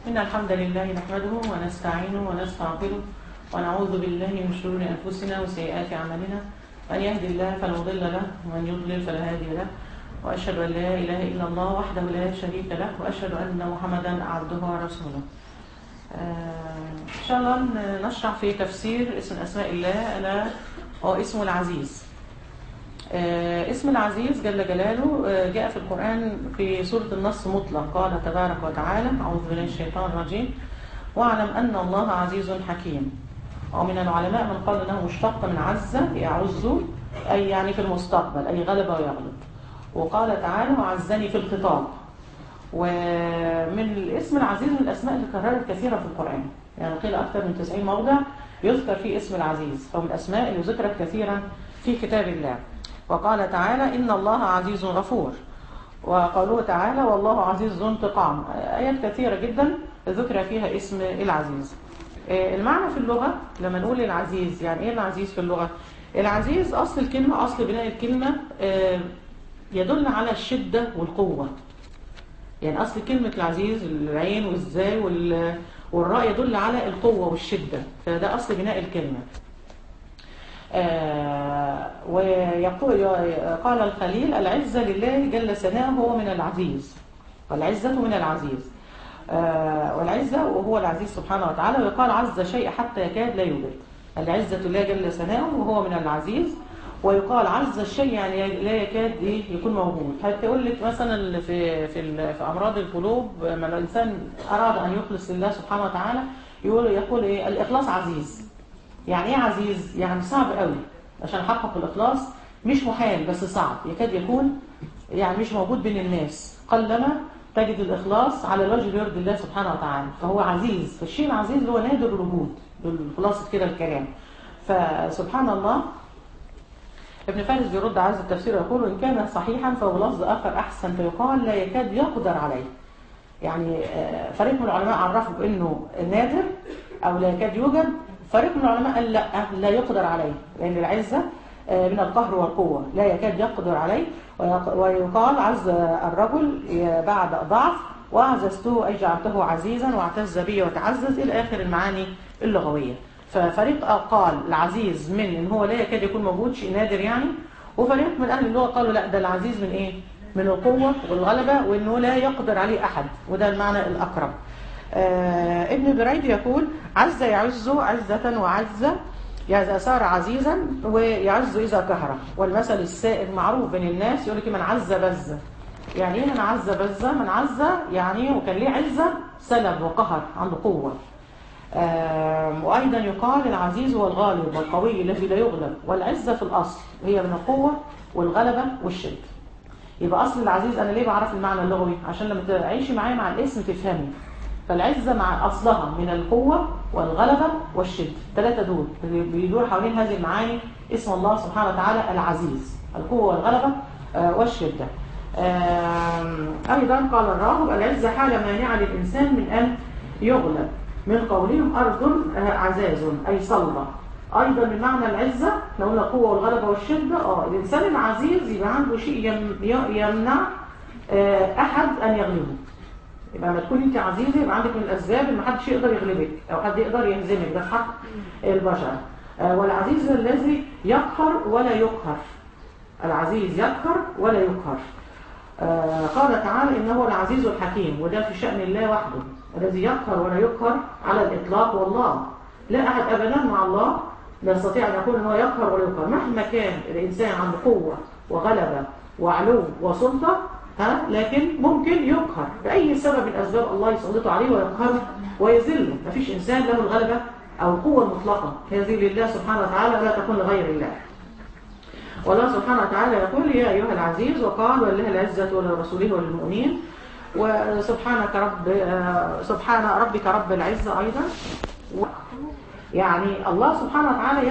إن الحمد لله نحمده ونستعينه ونستغفره ونعوذ بالله من شرور أنفسنا وسيئات أعمالنا. من يهد الله فلا مضل له ومن يضلل فلا هادي له، وأشهد أن لا إله إلا الله وحده لا شريك له، وأشهد أن محمدا عبده ورسوله. إن شاء الله نشرح في تفسير اسم أسماء الله ألا هو اسمه العزيز. اسم العزيز جل جلاله جاء في القرآن في سورة النصر مطلق. قال تبارك وتعالى: أعوذ بالله من الشيطان الرجيم: واعلم أن الله عزيز حكيم. ومن العلماء من قال أنه مشتق من عز يعز، أي يعني في المستقبل، أي غلب ويغلب. وقال تعالى: وعزني في الخطاب. ومن الاسم العزيز من الأسماء اللي كررت كثيرا في القرآن، يعني قيل أكثر من 90 موضع يذكر فيه اسم العزيز، فهو من الأسماء اللي ذكرت كثيرا في كتاب الله. وقال تعالى: إن الله عزيز غفور. وقالوا تعالى: والله عزيز ذو انتقام. آيات كثيرة جدا ذكر فيها اسم العزيز. المعنى في اللغة لما نقول العزيز، يعني إيه العزيز في اللغة؟ العزيز أصل الكلمة، أصل بناء الكلمة يدل على الشدة والقوة. يعني أصل كلمة العزيز العين والزاي والراء يدل على القوة والشدة، فده أصل بناء الكلمة. ويقول قال الخليل: العزة لله جل ثناؤه هو من العزيز، والعزة من العزيز. والعزة وهو العزيز سبحانه وتعالى. ويقال: عز شيء حتى يكاد لا يوجد. العزة لله جل ثناؤه وهو من العزيز. ويقال عز الشيء يعني لا يكاد يكون موجود. هتقول لك مثلا في امراض القلوب، ما الانسان اراد ان يخلص لله سبحانه وتعالى يقول ايه؟ الاخلاص عزيز. يعني ايه عزيز؟ يعني صعب قوي عشان احقق الاخلاص، مش محال بس صعب، يكاد يكون يعني مش موجود بين الناس. قلما تجد الاخلاص على الوجه يرضي الله سبحانه وتعالى، فهو عزيز. فالشيء العزيز اللي هو نادر الوجود، خلاصه كده الكلام. فسبحان الله. ابن فارس بيرد على هذا التفسير ويقول: إن كان صحيحا فهو لفظ آخر أحسن، فيقال لا يكاد يقدر عليه. يعني فريق من العلماء عرفوا بأنه نادر أو لا يكاد يوجد، فريق من العلماء قال لا يقدر عليه، لأن العزة من القهر والقوة، لا يكاد يقدر عليه. ويقال عز الرجل بعد ضعف، وأعززته أي جعلته عزيزا، واعتز به وتعزز، إلى آخر المعاني اللغوية. ففريق قال العزيز من ان هو لا يكاد يكون موجود، شيء نادر يعني. وفريق من اهل اللغه قالوا لا، ده العزيز من ايه؟ من القوه والغلبه، وانه لا يقدر عليه احد، وده المعنى الاقرب. ابن بريد يقول: عز يعز عزه، وعز اذا صار عزيزا، ويعز اذا كهر. والمثل السائد معروف بين الناس، يقول لك: من عز بز. يعني ايه من عز بز؟ من عز يعني وكان ليه عزه سلب وقهر، عنده قوه. وأيضا يقال العزيز هو الغالب والقوي الذي لا يغلب. والعزة في الأصل هي من القوة والغلبة والشدة. يبقى أصل العزيز، أنا ليه بعرف المعنى اللغوي؟ عشان لما تعيشي معايا مع الاسم تفهمي. فالعزة مع أصلها من القوة والغلبة والشدة، الثلاثة دول بيدور حوالين هذه المعاني اسم الله سبحانه وتعالى العزيز، القوة والغلبة والشدة. أيضا قال الراغب: العزة حالة مانعة للإنسان من أن يغلب، من قولهم أرض عزاز أي صلبة. أيضا من معنى العزة لو قلنا القوة والغلبة والشدة، الإنسان العزيز يبقى عنده شيء يمنع أحد أن يغلبه. يبقى لما تكون أنت عزيزة يبقى عندك من الأسباب إن محدش يقدر يغلبك أو حد يقدر يهزمك، ده في حق البشر. والعزيز الذي يقهر ولا يقهر. العزيز يقهر ولا يقهر. قال تعالى: إنه العزيز الحكيم. وده في شأن الله وحده، الذي يقهر ولا يقهر على الإطلاق. والله لا أحد أبدا مع الله لا يستطيع أن يقول أنه يقهر ولا يقهر. مهما كان الإنسان عنده قوة وغلبة وعلو وسلطة، لكن ممكن يقهر بأي سبب من أسباب، الله يسلطه عليه ويقهره ويذله. مفيش إنسان له الغلبة أو القوة المطلقة، هذه لله سبحانه وتعالى ولا تكون لغير الله. والله سبحانه وتعالى يقول: يا أيها العزيز. وقال: ولله العزة ولرسوله وللمؤمنين. سبحان ربك رب العزة. أيضا يعني الله سبحانه وتعالى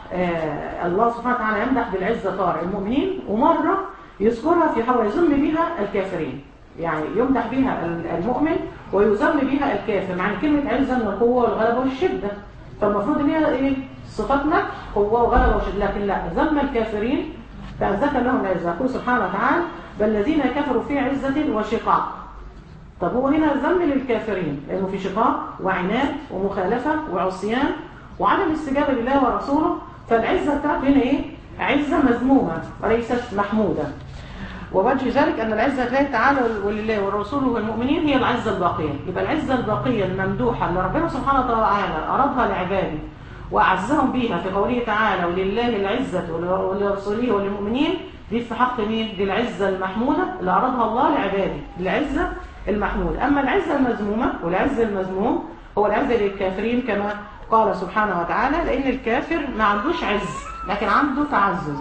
يمدح بالعزة طارع المؤمنين، ومرة يذكرها في حول يذم بها الكافرين. يعني يمدح بها المؤمن ويذم بها الكافر، معنى كلمة عزة من القوة والغلبة والشدة. فالمفروض ان هي ايه؟ صفتنا قوة وغلبة وشدة، لكن لا، ذم الكافرين فأثبت لهم العزة. يقول سبحانه وتعالى: بل الذين كفروا في عزة وشقاق. طب هو هنا ذم للكافرين لأنه في شقاق وعناد ومخالفة وعصيان وعدم استجابة لله ورسوله، فالعزة بتاعته هنا إيه؟ عزة مذمومة وليست محمودة. ووجه ذلك أن العزة لله تعالى ولله ورسوله والمؤمنين هي العزة الباقية. يبقى العزة الباقية الممدوحة اللي ربنا سبحانه وتعالى أرادها لعباده وأعزهم بها في قوله تعالى ولله العزة ولرسوله وللمؤمنين، دي في حق مين؟ دي العزة المحمودة اللي أرادها الله لعباده، العزة المحمودة. أما العزة المذمومة والعزة المذموم هو العزة للكافرين كما قال سبحانه وتعالى، لأن الكافر ما عندوش عز لكن عنده تعزز.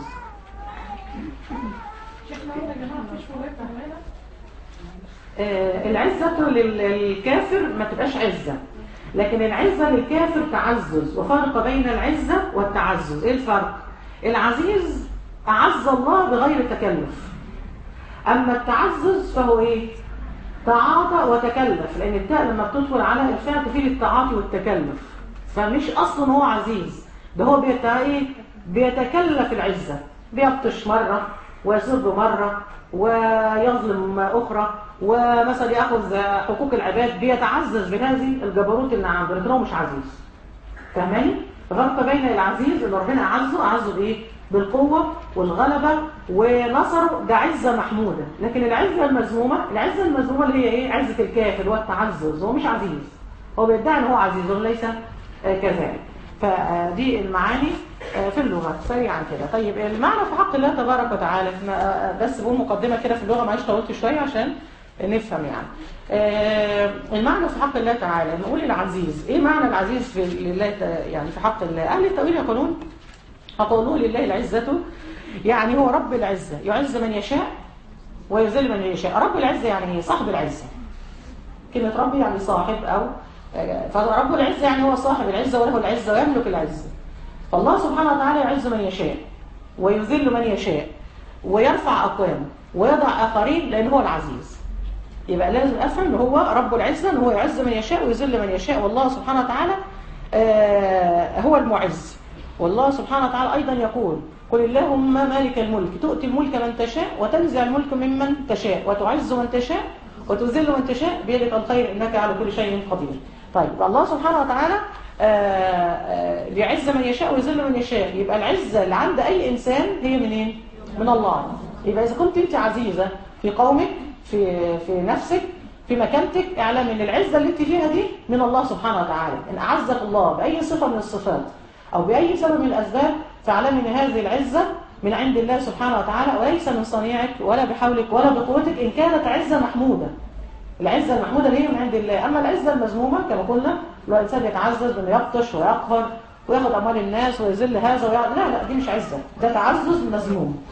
العزة للكافر ما تبقاش عزة، لكن العزة للكافر تعزز. وفرق بين العزة والتعزز. ايه الفرق؟ العزيز أعز الله بغير تكلف، أما التعزز فهو ايه؟ تعاطى وتكلف، لأن التاء لما بتدخل على الفعل تفيد التعاطي والتكلف، فمش أصلا هو عزيز، ده هو بيتكلف العزة، بيبطش مرة ويصد مرة ويظلم أخرى ومثلا يأخذ حقوق العباد، بيتعزز بهذه الجبروت اللي عنده، لكن هو مش عزيز. فاهماني؟ فرق بين العزيز اللي ربنا أعزه بإيه؟ بالقوة والغلبة ونصره، ده عزة محمودة. لكن العزة المذمومة اللي هي إيه؟ عزة الكافر والتعزز، هو مش عزيز، هو بيدعي أن هو عزيز وليس كذلك. فدي المعاني في اللغة سريعا كده. طيب المعنى في حق الله تبارك وتعالى، بس بقول مقدمة كده في اللغة، معلش طولت شوية عشان نفهم يعني. المعنى في حق الله تعالى، نقول العزيز، ايه معنى العزيز في لله يعني في حق الله؟ أهل التأويل يقولون لله العزة يعني هو رب العزة، يعز من يشاء ويذل من يشاء. رب العزة يعني ايه؟ صاحب العزة. كلمة رب يعني صاحب، أو فرب العزة يعني هو صاحب العزة وله العزة ويملك العزة. فالله سبحانه وتعالى يعز من يشاء ويذل من يشاء ويرفع أقوام ويضع آخرين، لأن هو العزيز. يبقى لازم أفهم أنه هو رب العزة، أنه هو يعز من يشاء ويذل من يشاء، والله سبحانه وتعالى هو المعز. والله سبحانه وتعالى أيضا يقول قل اللهم مالك الملك تؤتي الملك من تشاء وتنزع الملك ممن تشاء وتعز من تشاء وتذل من تشاء بيدك الخير إنك على كل شيء قدير. طيب الله سبحانه وتعالى يعز من يشاء ويذل من يشاء. يبقى العزة اللي عند أي إنسان هي منين؟ من الله. يبقى إذا كنت أنت عزيزة في قومك، في نفسك، في مكانتك، اعلم ان العزة اللي انت فيها دي من الله سبحانه وتعالى. إن أعزك الله بأي صفة من الصفات أو بأي سبب من الأسباب، فاعلم ان هذه العزة من عند الله سبحانه وتعالى وليس من صنيعك ولا بحولك ولا بقوتك، إن كانت عزة محمودة. العزة المحمودة اللي هي من عند الله. أما العزة المذمومة كما قلنا، لو الإنسان يتعزز بأنه يبطش ويقهر وياخد أموال الناس ويذل هذا لا دي مش عزة، ده تعزز مذموم.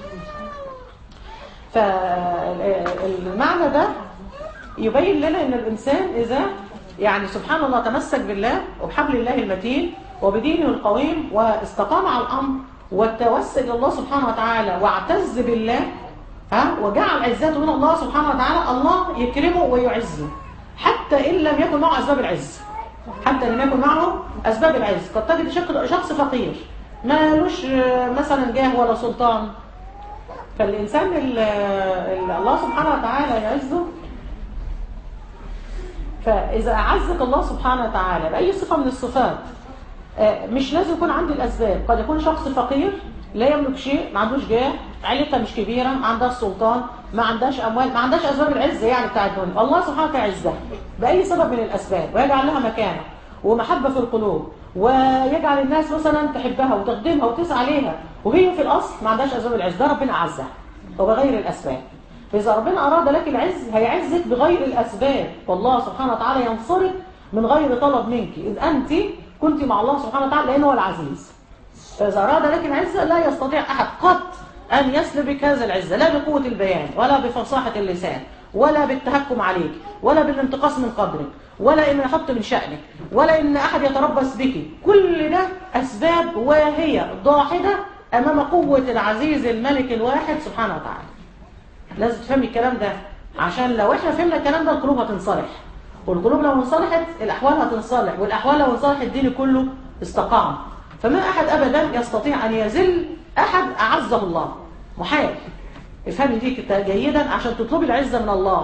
فالمعنى ده يبين لنا أن الإنسان إذا يعني سبحان الله تمسك بالله وبحبل الله المتين وبدينه القويم واستقام على الأمر والتوسل إلى الله سبحانه وتعالى واعتز بالله وجعل عزته من الله سبحانه وتعالى، الله يكرمه ويعزه حتى إن لم يكن معه أسباب العز. حتى إن لم يكن معه أسباب العز. قد تجد شخص فقير ما لوش مثلا جاه ولا سلطان، فالإنسان الله سبحانه وتعالى يعزه. فإذا أعزك الله سبحانه وتعالى بأي صفة من الصفات، مش لازم يكون عندي الأسباب. قد يكون شخص فقير لا يملك شيء، ما عندوش جاه، عيلتها مش كبيرة، ما عندهاش سلطان، ما عندهاش أموال، ما عندهاش أسباب العزة يعني بتاع الدنيا. الله سبحانه وتعالى يعزها بأي سبب من الأسباب ويجعل لها مكانة ومحبة في القلوب، ويجعل الناس مثلا تحبها وتخدمها وتسعى عليها، وهي في الأصل ما عندهاش أسباب العزة. ده ربنا أعزها وبغير الأسباب. فإذا ربنا أراد لك العز هيعزك بغير الأسباب، والله سبحانه وتعالى ينصرك من غير طلب منك، إذ أنت كنت مع الله سبحانه وتعالى لأنه هو العزيز. فإذا أراد لك العزة لا يستطيع أحد قط أن يسلبك هذا العزة، لا بقوة البيان ولا بفصاحة اللسان ولا بالتهكم عليك ولا بالانتقاص من قدرك ولا إن يحط من شأنك ولا إن أحد يتربص بك. كل ده أسباب واهية ضاحدة أمام قوة العزيز الملك الواحد سبحانه وتعالى. لازم تفهمي الكلام ده، عشان لو احنا فهمنا الكلام ده القلوب هتنصلح، والقلوب لو انصلحت الأحوال هتنصلح، والأحوال لو انصلح الدين كله استقام. فما أحد أبدا يستطيع أن يذل أحد أعزه الله، محال. افهمي دي جيدا عشان تطلبي العزة من الله.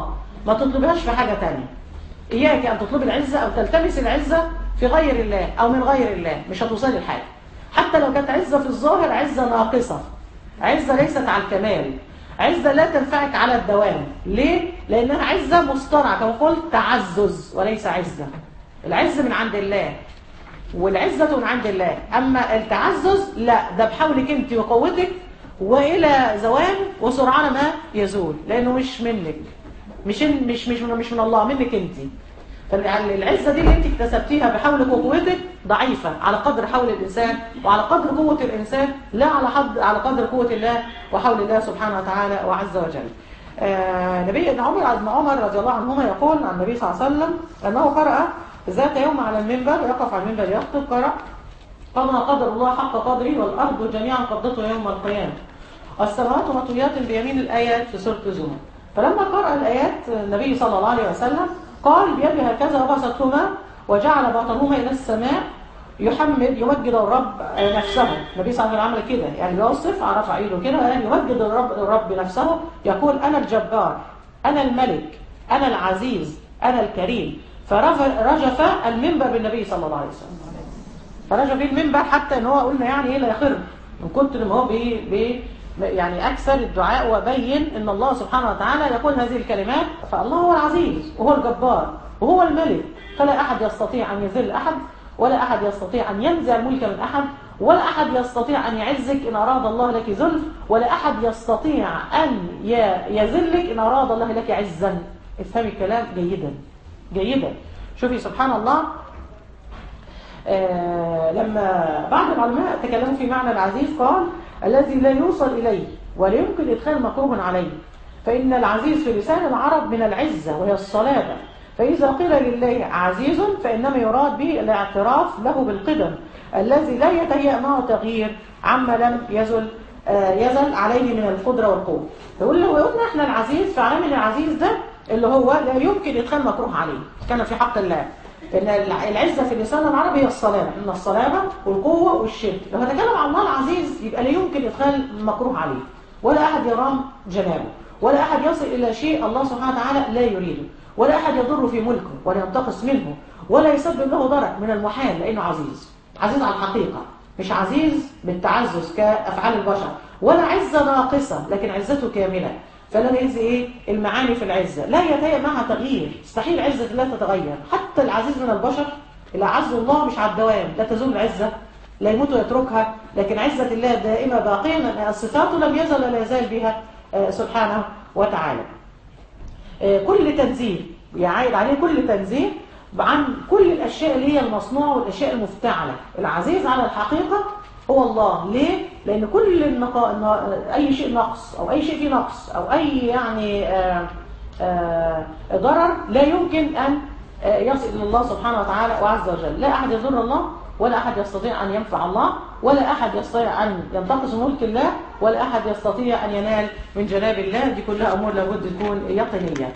ما تطلبهاش في حاجة تانية. إياك أن تطلب العزة أو تلتمس العزة في غير الله أو من غير الله، مش هتوصلي لحاجة. حتى لو كانت عزة في الظاهر عزة ناقصة، عزة ليست على الكمال، عزة لا تنفعك على الدوام. ليه؟ لأنها عزة مصطنعة كما قلت، تعزز وليس عزة. العزة من عند الله والعزة من عند الله، أما التعزز لا، ده بحولك أنت وقوتك وإلى زوال وسرعان ما يزول، لأنه مش منك، مش من الله، منك أنت. فالعزة دي اللي أنت اكتسبتيها بحولك وقوتك ضعيفة على قدر حول الإنسان وعلى قدر قوة الإنسان، لا على قدر قوة الله وحول الله سبحانه وتعالى وعز وجل. نبي ابن عمر رضي الله عنهما يقول عن النبي صلى الله عليه وسلم أنه قرأ ذات يوم على المنبر، يقف على المنبر يخطب، قرأ: وما قدر الله حق قدره والأرض جميعا قبضته يوم القيامة والسماوات مطويات بيمين. الآيات في سورة الزمر. فلما قرأ الآيات النبي صلى الله عليه وسلم قال بيده هكذا وبسطهما وجعل باطنهما إلى السماء يمجد الرب نفسه. النبي صلى الله عليه وسلم عمل كده، يعني بيوصف رفع ايده كده، يعني يمجد الرب نفسه، يقول: أنا الجبار، أنا الملك، أنا العزيز، أنا الكريم. فرجف المنبر بالنبي صلى الله عليه وسلم، فرجف المنبر حتى ان هو قلنا يعني ايه لا يخر من كتر ما هو يعني اكثر الدعاء وبين ان الله سبحانه وتعالى يقول هذه الكلمات. فالله هو العزيز وهو الجبار وهو الملك، فلا احد يستطيع ان يذل احد، ولا احد يستطيع ان ينزع الملك من احد، ولا احد يستطيع ان يعزك ان اراد الله لك ذل، ولا احد يستطيع ان يذلك ان اراد الله لك عزا. افهمي الكلام جيدا. شوفي سبحان الله، لما بعض العلماء تكلموا في معنى العزيز قال: الذي لا يوصل إليه ولا يمكن إدخال مكروه عليه. فإن العزيز في لسان العرب من العزة وهي الصلابة، فإذا قيل لله عزيز فإنما يراد به الاعتراف له بالقدم الذي لا يتهيأ معه تغيير عما لم يزل عليه من القدرة والقوة. فيقول له قلنا احنا العزيز، فعلم العزيز ده اللي هو لا يمكن إدخال مكروه عليه كان في حق الله. إن العزة في اللسان العربي هي الصلابة، إن الصلابة والقوة والشدة. لو هتكلم عن الله العزيز يبقى لا يمكن إدخال مكروه عليه، ولا أحد يرام جنابه، ولا أحد يصل إلى شيء الله سبحانه وتعالى لا يريده، ولا أحد يضر في ملكه ولا ينتقص منه، ولا يسبب له ضرر من المحال، لأنه عزيز على الحقيقة، مش عزيز بالتعزز كأفعال البشر، ولا عزة ناقصة، لكن عزته كاملة. فلا يعز المعاني في العزة لا يتهيأ معها تغيير، مستحيل عزة الله تتغير. حتى العزيز من البشر اللي عز الله مش على الدوام، لا تزول العزة، لا يموت ويتركها، لكن عزة الله دائمة باقية، صفاته لم يزل ولا يزال بها سبحانه وتعالى. كل تنزيه يعيد عليه كل تنزيه عن كل الأشياء اللي هي المصنوعة والأشياء المفتعلة. العزيز على الحقيقة هو الله. ليه؟ لأن كل أي شيء نقص أو أي شيء فيه نقص أو أي يعني ضرر لا يمكن أن يصل إلى الله سبحانه وتعالى وعز وجل. لا أحد يضر الله، ولا أحد يستطيع أن ينفع الله، ولا أحد يستطيع أن ينتقص ملك الله، ولا أحد يستطيع أن ينال من جناب الله. دي كلها أمور لابد تكون يقينية.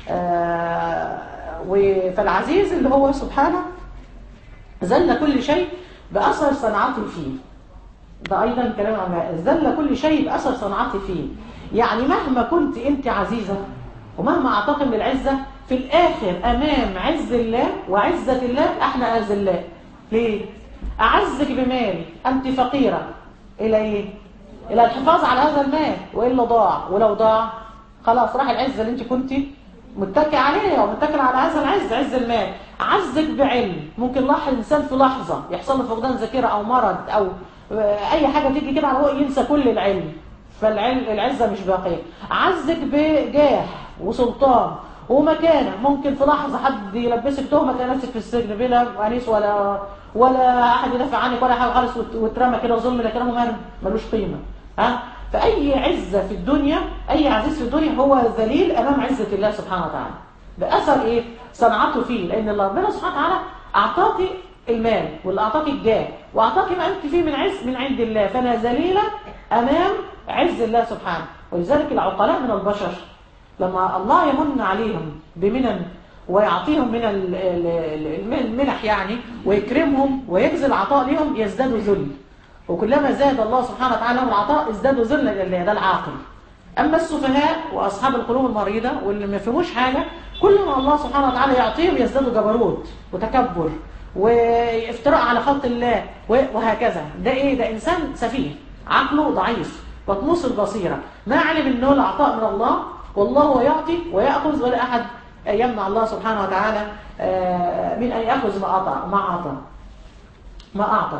فالعزيز اللي هو سبحانه ذل كل شيء بأثر صنعته فيه. ده أيضا كلام عن ذل كل شيء بأثر صنعته فيه. يعني مهما كنت أنت عزيزة ومهما أعتقد للعزة، في الآخر أمام عز الله وعزة الله احنا أذلاء. ليه؟ أعزك بمالي، أنت فقيرة إلى إيه؟ إلى الحفاظ على هذا المال، وإلا ضاع، ولو ضاع خلاص راح العزة اللي أنت كنت متكئ عليها ومتكئ على هذا العز، عز المال. عزك بعلم، ممكن الإنسان في لحظة يحصل له فقدان ذاكرة أو مرض أو أي حاجة تيجي كده على هو ينسى كل العلم، فالعزة مش باقية. عزك بجاه وسلطان ومكانة، ممكن في لحظة حد يلبسك تهمة تلاقي نفسك في السجن بلا أنيس ولا أحد يدافع عنك ولا حاجة خالص، واترمى كده ظلم، لكنه ملوش قيمة. فأي عزة في الدنيا، أي عزيز في الدنيا هو ذليل أمام عزة الله سبحانه وتعالى بأثر إيه؟ صنعته فيه. لأن ربنا سبحانه وتعالى أعطاك المال، واللي أعطاك الجاه، وأعطاك ما أنت فيه من عز من عند الله، فأنا ذليلة أمام عز الله سبحانه. ولذلك العقلاء من البشر لما الله يمن عليهم بمنن ويعطيهم من المنح يعني، ويكرمهم ويجزل عطاء لهم، يزدادوا ذل. وكلما زاد الله سبحانه وتعالى لهم العطاء ازدادوا ذلا لله. ده العاقل. اما السفهاء واصحاب القلوب المريضه واللي ما فهموش حاجه، كل ما الله سبحانه وتعالى يعطيهم يزدادوا جبروت وتكبر وافتراء على خلق الله وهكذا. ده ايه؟ ده انسان سفيه عقله ضعيف مطموس البصيره، ما علم انه العطاء من الله، والله هو يعطي ويأخذ، ولا احد يمنع الله سبحانه وتعالى من ان يأخذ ما اعطى.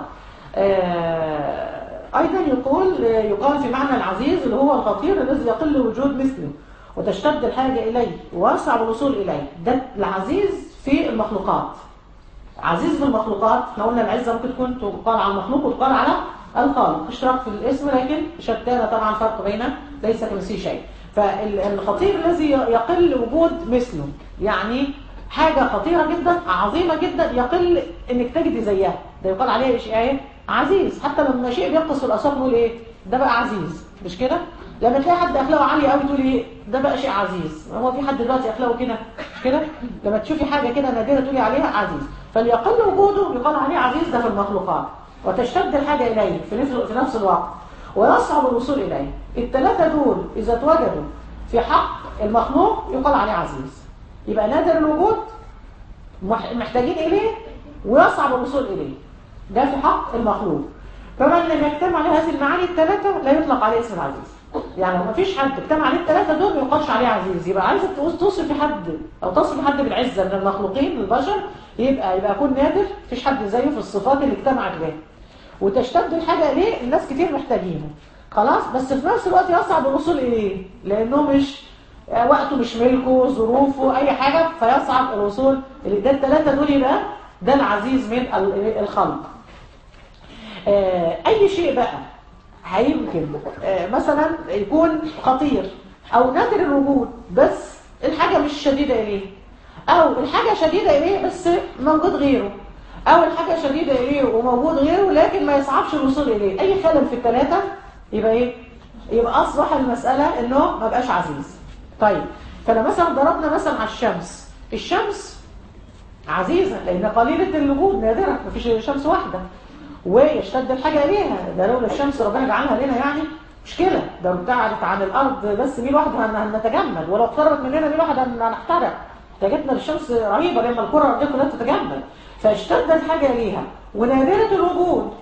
ايضا يقال في معنى العزيز اللي هو الخطير الذي يقل وجود مثله وتشتد الحاجه اليه ويصعب الوصول اليه. ده العزيز في المخلوقات. عزيز في المخلوقات، احنا قلنا العزه ممكن تكون تقال على المخلوق وتقال على الخالق، اشتراك في الاسم لكن شتان طبعا، فرق بين ليس كمثله شيء. فالخطير الذي يقل وجود مثله، يعني حاجه خطيره جدا عظيمه جدا يقل انك تجدي زيها، ده يقال عليه شيء ايه؟ عزيز. حتى لما شيء بينقص في الاسواق نقول ايه؟ ده بقى عزيز، مش كده؟ لما تلاقي حد اخلاقه عاليه قوي تقول ايه؟ ده بقى شيء عزيز. هو في حد دلوقتي اخلاقه كده؟ مش كده؟ لما تشوفي حاجه كده نادره تقولي عليها عزيز. فليقل وجوده يقال عليه عزيز، ده في المخلوقات، وتشتد الحاجه اليه في نفس الوقت، ويصعب الوصول اليه. الثلاثه دول اذا اتوجدوا في حق المخلوق يقال عليه عزيز. يبقى نادر الوجود، محتاجين اليه، ويصعب الوصول اليه. ده في حق المخلوق. فمن لم يجتمع عليه هذه المعاني الثلاثه لا يطلق عليه اسم العزيز. يعني لو ما فيش حد اجتمع عليه الثلاثه دول ما يقالش عليه عزيز. يبقى عايزه توصفي حد او تصف حد بالعزه من المخلوقين البشر، يبقى يكون نادر، مفيش حد زيه في الصفات اللي اجتمعت بها. وتشتد الحاجه اليه، الناس كتير محتاجينه خلاص، بس في نفس الوقت يصعب الوصول اليه لانه مش وقته، مش ملكه، ظروفه، اي حاجه، فيصعب الوصول اليه. ده الثلاثه دول يبقى ده العزيز من الخلق. اي شيء بقى هيمكن مثلا يكون خطير او نادر الوجود بس الحاجه مش شديده اليه، او الحاجه شديده اليه بس موجود غيره، او الحاجه شديده اليه وموجود غيره لكن ما يصعبش الوصول اليه. اي خلل في الثلاثه يبقى ايه؟ يبقى اصبح المساله انه ما بقاش عزيز. طيب، فلو مثلا ضربنا مثلا على الشمس عزيزه لان قليله الوجود، نادره، ما فيش شمس واحده، ويشتد الحاجه اليها. ده لولا الشمس ربنا جعلها لنا يعني مشكله، ده ابتعدت عن الارض بس ميل واحد هنتجمد، ولو اقتربت مننا ميل واحد هنحترق. احتاجتنا للشمس رهيبه لما الكره الارضيه كلها تتجمد. فاشتد الحاجه اليها ونادره الوجود،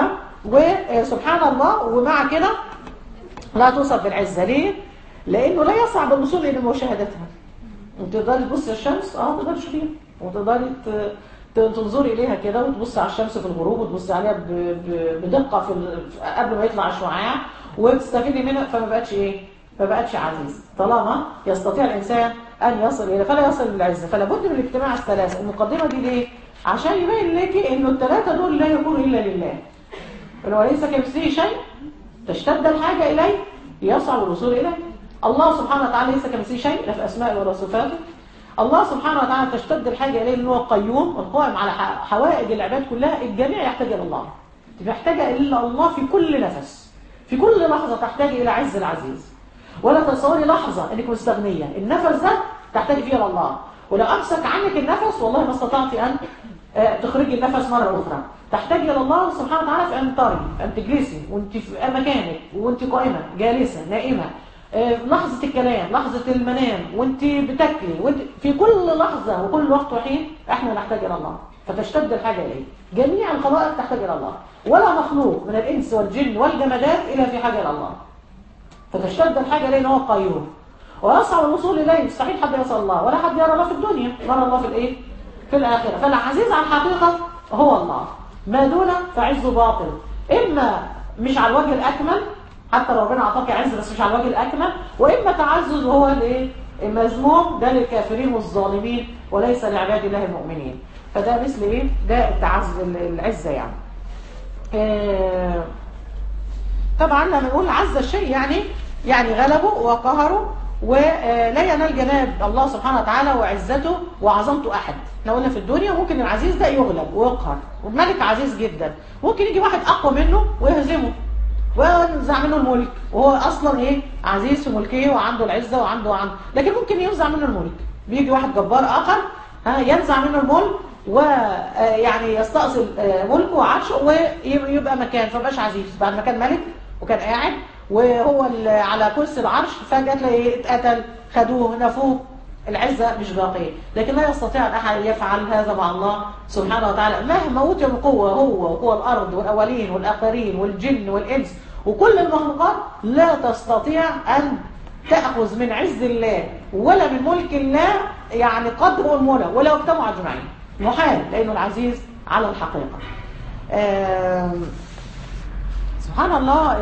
وسبحان الله، ومع كده لا توصف بالعزه. ليه؟ لانه لا يصعب الوصول الى مشاهدتها. انت تقدري تبصي الشمس، تقدري تشوفيها، وتقدري تنظري اليها كده، وتبصي على الشمس في الغروب، وتبصي عليها بدقه قبل ما يطلع الشعاع، وتستفيدي منها. فما بقتش ايه؟ ما بقتش عزيز طالما يستطيع الانسان ان يصل الى، فلا يصل للعزه. فلا بد من الاجتماع الثلاثه. المقدمه دي ليه؟ عشان يبين لك انه الثلاثه دول لا يكونوا الا لله. وليس كمثله شيء، تشتد الحاجه اليه، يصعب الوصول اليه. الله سبحانه وتعالى ليس كمثله شيء، لا في اسمائه ولا صفاته. الله سبحانه وتعالى تشتد الحاجه اليه لانه قيوم والقائم على حوائج العباد كلها. الجميع يحتاج الى الله، محتاجه الا الله في كل نفس، في كل لحظه تحتاج الى عز العزيز. ولا تصوري لحظه انك مستغنيه، النفس ده تحتاج فيه الى الله. ولو امسك عنك النفس والله ما استطعتي ان تخرجي النفس مره اخرى. تحتاج الى الله سبحانه وتعالى في ان تري، ان تجلسي وانت في مكانك، وانت قائمه، جالسه، نائمه، لحظة الكلام، لحظة المنام، وانت بتاكلي، وانت في كل لحظة وكل وقت وحين احنا نحتاج الى الله. فتشتد الحاجة اليه. جميع الخلائق تحتاج الى الله، ولا مخلوق من الانس والجن والجمادات الا في حاجة الى الله. فتشتد الحاجة اليه ان هو قيوم، ويصعب الوصول اليه. مستحيل حد يصل الله، ولا حد يرى الله في الدنيا، يرى الله في الايه؟ في الاخرة. فالعزيز على الحقيقة هو الله، ما دون فعزه باطل. اما مش على الوجه الاكمل، حتى لو ربنا اعطاك عز بس مش على الوجه الاكمل، واما تعزز وهو الايه؟ المذموم، ده للكافرين والظالمين وليس لعباد الله المؤمنين. فده مثل ايه؟ ده التعزز، العزه يعني. طبعا لما نقول عز الشيء يعني غلبه وقهره، ولا ينال جناب الله سبحانه وتعالى وعزته وعظمته احد. احنا قلنا في الدنيا ممكن العزيز ده يغلب ويقهر، والملك عزيز جدا، ممكن يجي واحد اقوى منه ويهزمه وينزع منه الملك، وهو اصلا ايه؟ عزيز في ملكه وعنده العزه وعنده لكن ممكن ينزع منه الملك. بيجي واحد جبار اخر ينزع منه الملك ويعني يستأصل ملكه وعرشه ويبقى مكان، فمبقاش عزيز. بعد ما كان ملك وكان قاعد وهو على كرسي العرش، فجأة تلاقيه اتقتل، خدوه نفوه، العزة مش باقية. لكن لا يستطيع أن أحد يفعل هذا مع الله سبحانه وتعالى مهما أوتي من قوة، هو وقوى الأرض والأولين والآخرين والجن والإنس وكل المخلوقات لا تستطيع أن تأخذ من عز الله ولا من ملك الله يعني قدر المولى ولو اجتمعوا أجمعين، محال، لأنه العزيز على الحقيقة. سبحان الله.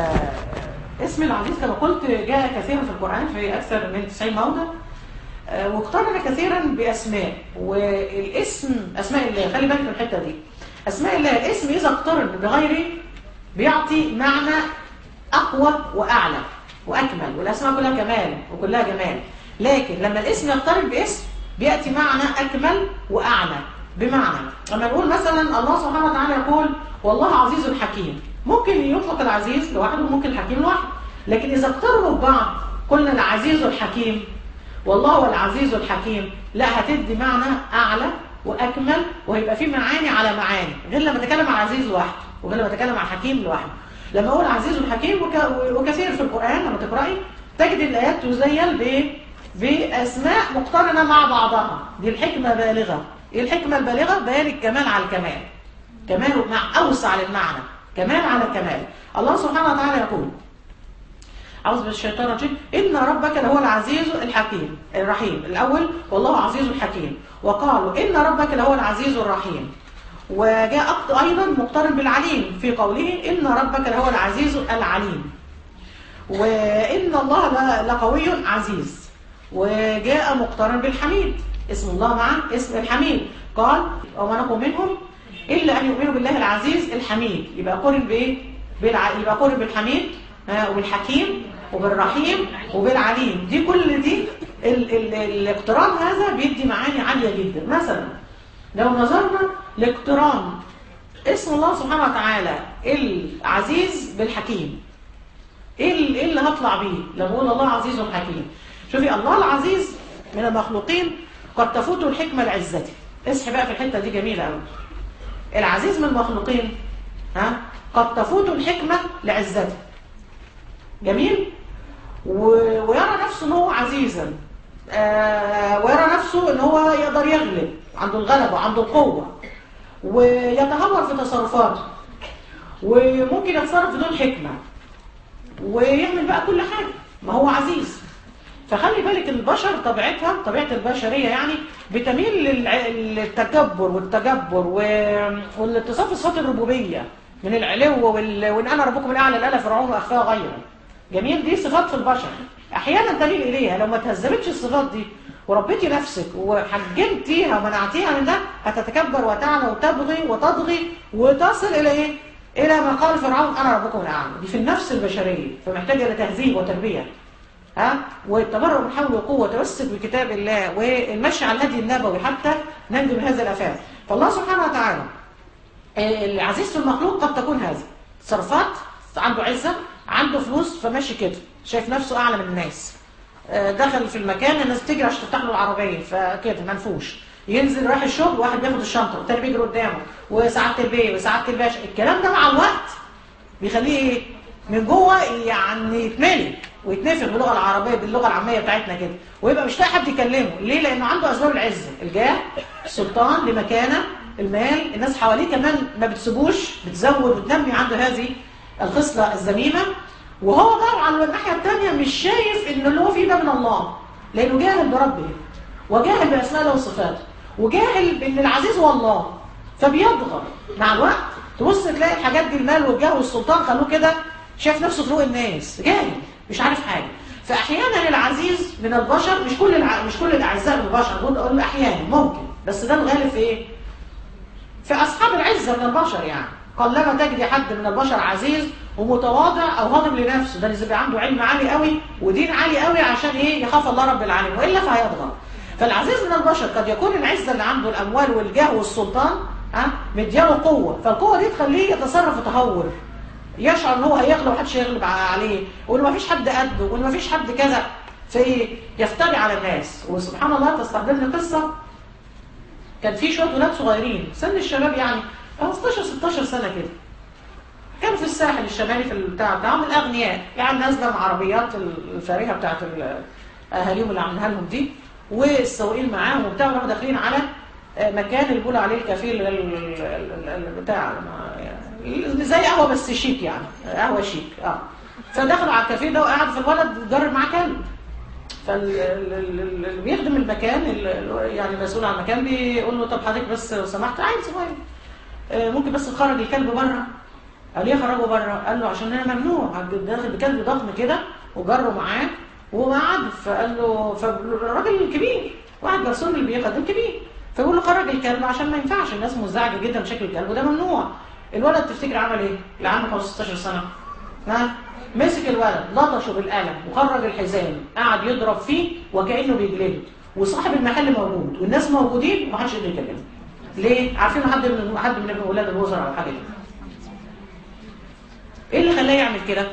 اسم العزيز كما قلت جاء كثيرا في القرآن في أكثر من 90 موضع، واقترن كثيرا بأسماء. والاسم أسماء الله، خلي بالك من الحتة دي، أسماء الله الاسم إذا اقترن بغيره بيعطي معنى أقوى وأعلى وأكمل، والأسماء كلها كمال وكلها جمال. لكن لما الاسم يقترن باسم بيأتي معنى أكمل وأعلى. بمعنى لما نقول مثلا الله سبحانه وتعالى يقول والله عزيز حكيم، ممكن يطلق العزيز لوحده وممكن الحكيم لوحده، لكن إذا اقترنوا ببعض قلنا العزيز الحكيم والله هو العزيز الحكيم، لا هتدي معنى أعلى وأكمل، وهيبقى فيه معاني على معاني، غير لما تكلم عن عزيز لوحده وغير لما تكلم عن حكيم لوحده. لما أقول عزيز الحكيم وكثير في القرآن لما تقرأي تجد الآيات تزيل بأسماء مقترنة مع بعضها. دي الحكمة بالغة. إيه الحكمة البالغة؟ بيان الكمال على الكمال، كمال مع أوسع للمعنى، كمال على الكمال. الله سبحانه وتعالى يقول أعوذ بالشيطان الرجيم إن ربك لهو العزيز الحكيم الرحيم. الأول والله عزيز حكيم، وقالوا إن ربك لهو العزيز الرحيم. وجاء أيضا مقترن بالعليم في قوله إن ربك لهو العزيز العليم، وإن الله لقوي عزيز. وجاء مقترن بالحميد، اسم الله مع اسم الحميد، قال وما نقم منهم إلا أن يؤمنوا بالله العزيز الحميد. يبقى قرن بإيه؟ يبقى قرن بالحميد وبالحكيم وبالرحيم وبالعليم. دي كل دي الاقتران هذا بيدي معاني عالية جدا. مثلا لو نظرنا لاقتران اسم الله سبحانه وتعالى العزيز بالحكيم، ايه اللي هطلع بيه لما اقول الله عزيز حكيم؟ شوفي الله العزيز من المخلوقين قد تفوته الحكمة لعزته. اصحي بقى في الحتة دي جميلة قوي. العزيز من المخلوقين قد تفوته الحكمة لعزته، جميل، ويرى نفسه ان هو عزيزا، ويرى نفسه ان هو يقدر يغلب، عنده الغلبة وعنده القوة، ويتهور في تصرفاته، وممكن يتصرف بدون حكمة، ويعمل بقى كل حاجة، ما هو عزيز. فخلي بالك البشر طبيعتها، طبيعة البشرية يعني بتميل للتكبر والتجبر والاتصاف بصفات الربوبية من العلو وان انا ربكم الاعلى الاله فرعون واخفاه غيره. جميل، دي صفات في البشر احيانا تميل اليها. لو ما تهذبتش الصفات دي وربيتي نفسك وحجمتيها ومنعتيها من ده هتتكبر وتعلى وتبغي وتضغي وتصل الى ايه؟ الى ما قال فرعون انا ربكم الاعلى. دي في النفس البشريه، فمحتاجه لتهذيب وتربيه والتبرع من حول وقوه، وتمسك بكتاب الله والمشي على الهدي النبوي حتى ننجو من هذا الافات. فالله سبحانه وتعالى العزيز في المخلوق قد تكون هذا تصرفات، عنده عزة، عنده فلوس، فماشي كده شايف نفسه أعلى من الناس، دخل في المكان الناس تجري عشان تفتح له العربية فكده منفوش، ينزل رايح الشغل واحد بياخد الشنطة والتاني بيجري قدامه، وسعادة البيه وسعادة الباشا. الكلام ده مع الوقت بيخليه ايه؟ من جوه يعني يتملي ويتنفخ باللغة العربية، باللغة العامية بتاعتنا كده، ويبقى مش لاقي حد يكلمه. ليه؟ لأنه عنده أسباب العزة، الجاه، السلطان، لمكانه، المال، الناس حواليه كمان ما بتسيبوش، بتزود وتنمي عنده هذه الخصلة الذميمة. وهو طبعا من الناحية الثانية مش شايف ان اللي هو فيه ده من الله، لأنه جاهل بربه وجاهل بأسمائه وصفاته وجاهل بأن العزيز هو الله، فبيضغط مع الوقت. تبص تلاقي الحاجات دي، المال والجاه والسلطان، خلوه كده شايف نفسه فوق الناس، جاهل مش عارف حاجة. فأحيانا العزيز من البشر، مش كل الأعزاء من البشر، بقول أحيانا ممكن، بس ده الغالب في إيه؟ في أصحاب العزة من البشر. يعني قلما تجد حد من البشر عزيز ومتواضع أو هاضم لنفسه، ده اللي عنده علم عالي قوي ودين عالي قوي عشان إيه؟ يخاف الله رب العالمين، وإلا فهيضغط. فالعزيز من البشر قد يكون العزة اللي عنده الأموال والجاه والسلطان مدياله قوة، فالقوة دي تخليه يتصرف وتهور، يشعر ان هو هيغلب ومحدش هيغلب عليه، وان مفيش حد قده، وان مفيش حد كذا، فيفتري على الناس. وسبحان الله تستخدمني قصة، كان في شوية ولاد صغيرين سن الشباب يعني 15 16 سنة كده، كانوا في الساحل الشمالي في البتاع بتاعهم الاغنياء، يعني نازله مع عربيات الفارهه بتاعت اهاليهم اللي عاملينها لهم دي، والسواقين معاهم وبتاع، وراحوا داخلين على مكان اللي بيقولوا عليه الكافيه بتاع يعني زي قهوه بس شيك، يعني قهوه شيك. فدخلوا على الكافيه ده وقعد في الولد جرب معاه كلب. فاللي بيخدم المكان يعني المسؤول عن المكان بيقول له طب حضرتك بس لو سمحت عايز صغير ممكن بس تخرج الكلب بره. قال ليه خرجه بره؟ قال له عشان انا ممنوع داخل بكلب ضخم كده وجره معاه وقعد. فقال له فالراجل الكبير واحد جرسون اللي بيخدم كبير، فيقول له خرج الكلب عشان ما ينفعش، الناس مزعجه جدا بشكل الكلب وده ممنوع. الولد تفتكر عمل ايه؟ اللي عنده 15 سنه مسك الولد لطشه بالقلم وخرج الحزام، قعد يضرب فيه وكانه بيجلده، وصاحب المحل موجود والناس موجودين ومحدش يقدر يكلمه. ليه؟ عارفين حد من اولاد الوزراء او حاجه دي. ايه اللي خلاه يعمل كده؟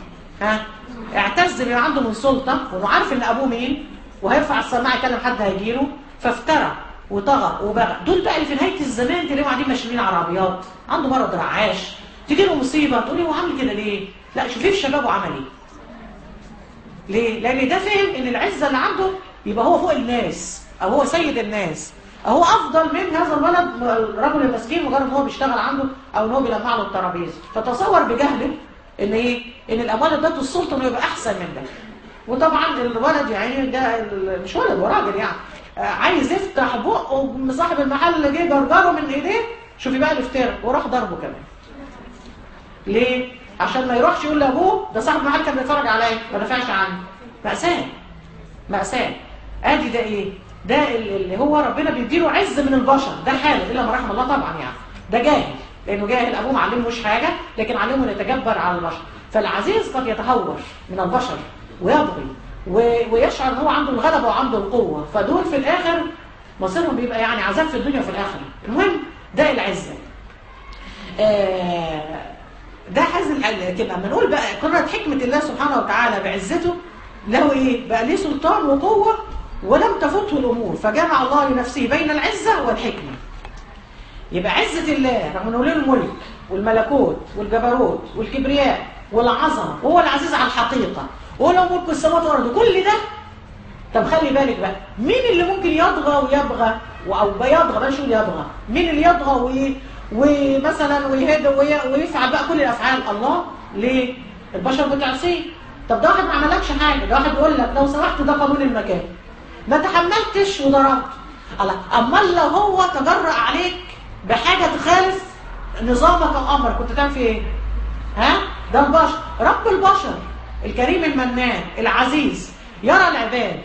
اعتز بما عنده من سلطه، وانه عارف ان ابوه مين وهيرفع السماعه يكلم حد هيجيله، فافترى وطغى وبغى. دول بقى اللي في نهايه الزمان تلاقيهم قاعدين ماشيين عربيات، عنده مرض رعاش، تيجي له مصيبه تقولي هو عامل كده ليه؟ لا شوفيه في شبابه عمل ايه. ليه؟ لان ده فهم ان العزه اللي عنده يبقى هو فوق الناس او هو سيد الناس، او هو افضل من هذا الولد الرجل المسكين مجرد ان هو بيشتغل عنده او ان هو بيلمع له الترابيزه. فتصور بجهله ان ايه؟ ان الاموال ادته السلطه انه يبقى احسن من ده. وطبعا الولد يعني ده مش ولد، هو راجل يعني عايز يفتح بقه، صاحب المحل جه جرجره من ايديه، شوفي بقى الافتراء، وراح ضربه كمان. ليه؟ عشان ما يروحش يقول لابوه ده صاحب المحل كان بيتفرج عليا ما دافعش عني. مأساة مأساة. ادي ده ايه؟ ده اللي هو ربنا بيديله عز من البشر، ده حاله الا ما رحم الله طبعا يعني. ده جاهل، لانه جاهل ابوه ما علموش حاجه، لكن علمه ان يتجبر على البشر. فالعزيز قد يتهور من البشر ويبغي ويشعر ان هو عنده الغلبه وعنده القوه، فدول في الاخر مصيرهم بيبقى يعني عذاب في الدنيا وفي الاخره. المهم ده العزه. ده حزن كده. لما نقول بقى قررت حكمه الله سبحانه وتعالى بعزته، له ايه؟ بقى ليه سلطان وقوه ولم تفته الامور، فجمع الله لنفسه بين العزه والحكمه. يبقى عزه الله رغم انه له الملك والملكوت والجبروت والكبرياء والعظمه، وهو العزيز على الحقيقه، وله ملك السماوات والارض، كل ده. طب خلي بالك بقى، مين اللي ممكن يطغى ويبغى او بيطغى؟ بلاش نقول يطغى، مين اللي يطغى ومثلا ويهد ويفعل بقى كل الافعال؟ الله. ليه؟ البشر بتعصيه. طب ده واحد ما عملكش حاجه، ده واحد يقول لك لو سمحت ده قانون المكان، ما تحملتش وضربت. الله، امال لو هو تجرأ عليك بحاجه تخالف نظامك او امرك كنت تعمل فيه ايه؟ ده البشر، رب البشر الكريم المنان العزيز يرى العباد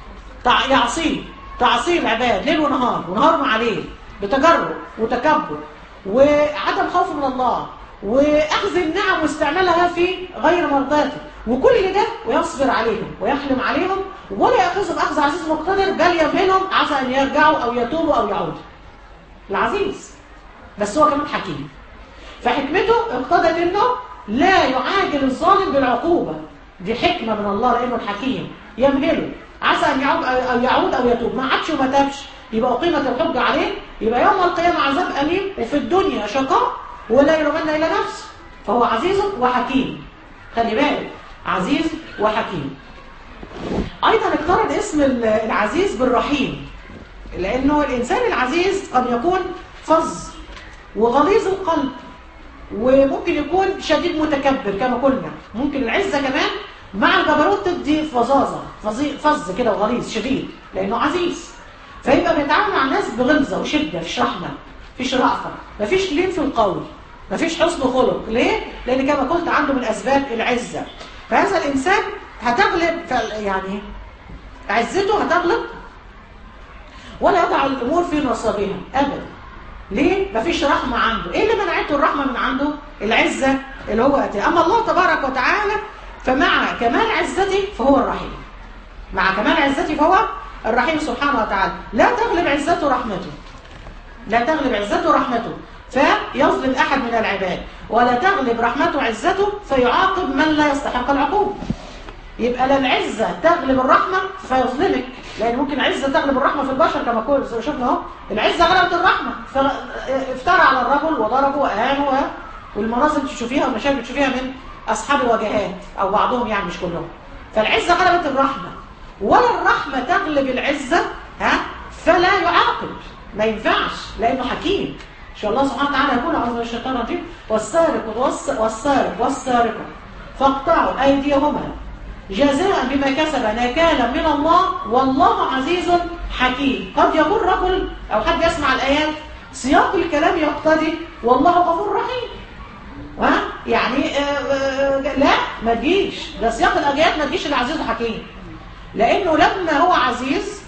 تعصيه العباد ليل ونهار ونهار مع ليل بتجرؤ وتكبر وعدم خوف من الله واخذ النعم واستعمالها في غير مرضاته، وكل ده ويصبر عليهم ويحلم عليهم ولا ياخذهم اخذ عزيز مقتدر، بل يمهلهم عسى ان يرجعوا او يتوبوا او يعودوا. العزيز بس هو كمان حكيم، فحكمته اقتضت انه لا يعاجل الظالم بالعقوبه، دي حكمه من الله لانه الحكيم، يمهله عسى ان يعود او يتوب. ما عادش وما تابش يبقى اقيمت الحجه عليه، يبقى يوم القيامه عذاب اليم، وفي الدنيا شقاء ولا يلومن الى نفسه. فهو عزيز وحكيم، خلي بالك، عزيز وحكيم. ايضا اقترن اسم العزيز بالرحيم، لانه الانسان العزيز قد يكون فظ وغليظ القلب، وممكن يكون شديد متكبر كما قلنا. ممكن العزه كمان مع الجبروت تدي فظاظه، فظ كده وغليظ شديد لانه عزيز، فيبقى بيتعامل مع الناس بغلظه وشده، مفيش رحمه، مفيش رأفه، مفيش لين في القول، مفيش حسن خلق. ليه؟ لان كما قلت عنده من اسباب العزه. فهذا الانسان هتغلب يعني عزته هتغلب ولا يضع الامور في نصابها ابدا. ليه؟ مفيش رحمه عنده. ايه اللي منعته الرحمه من عنده؟ العزه اللي هو اتي. اما الله تبارك وتعالى فمع كمال عزته فهو الرحيم، مع كمال عزته فهو الرحيم سبحانه وتعالى. لا تغلب عزته رحمته، لا تغلب عزته رحمته فيظلم احد من العباد، ولا تغلب رحمته عزته فيعاقب من لا يستحق العقوبه. يبقى لا العزه تغلب الرحمه فيظلمك، لان ممكن عزه تغلب الرحمه في البشر كما شفنا اهو، العزه غلبت الرحمه فافترى على الرجل وضربه واهانه والمناظر تشوفيها والمشاهد تشوفيها من اصحاب الوجهات او بعضهم يعني مش كلهم. فالعزه غلبت الرحمه، ولا الرحمه تغلب العزه فلا يعاقب، ما ينفعش لانه حكيم. ان شاء الله سبحانه وتعالى يقول اعوذ بالله من الشيطان الرجيم والسارق والسارقه فاقطعوا ايديهما جزاء بما كسب نكالا من الله والله عزيز حكيم. قد يقول رجل او حد يسمع الايات سياق الكلام يقتضي والله غفور رحيم، يعني لا ما تجيش، ده سياق الايات ما تجيش العزيز الحكيم، لانه لما هو عزيز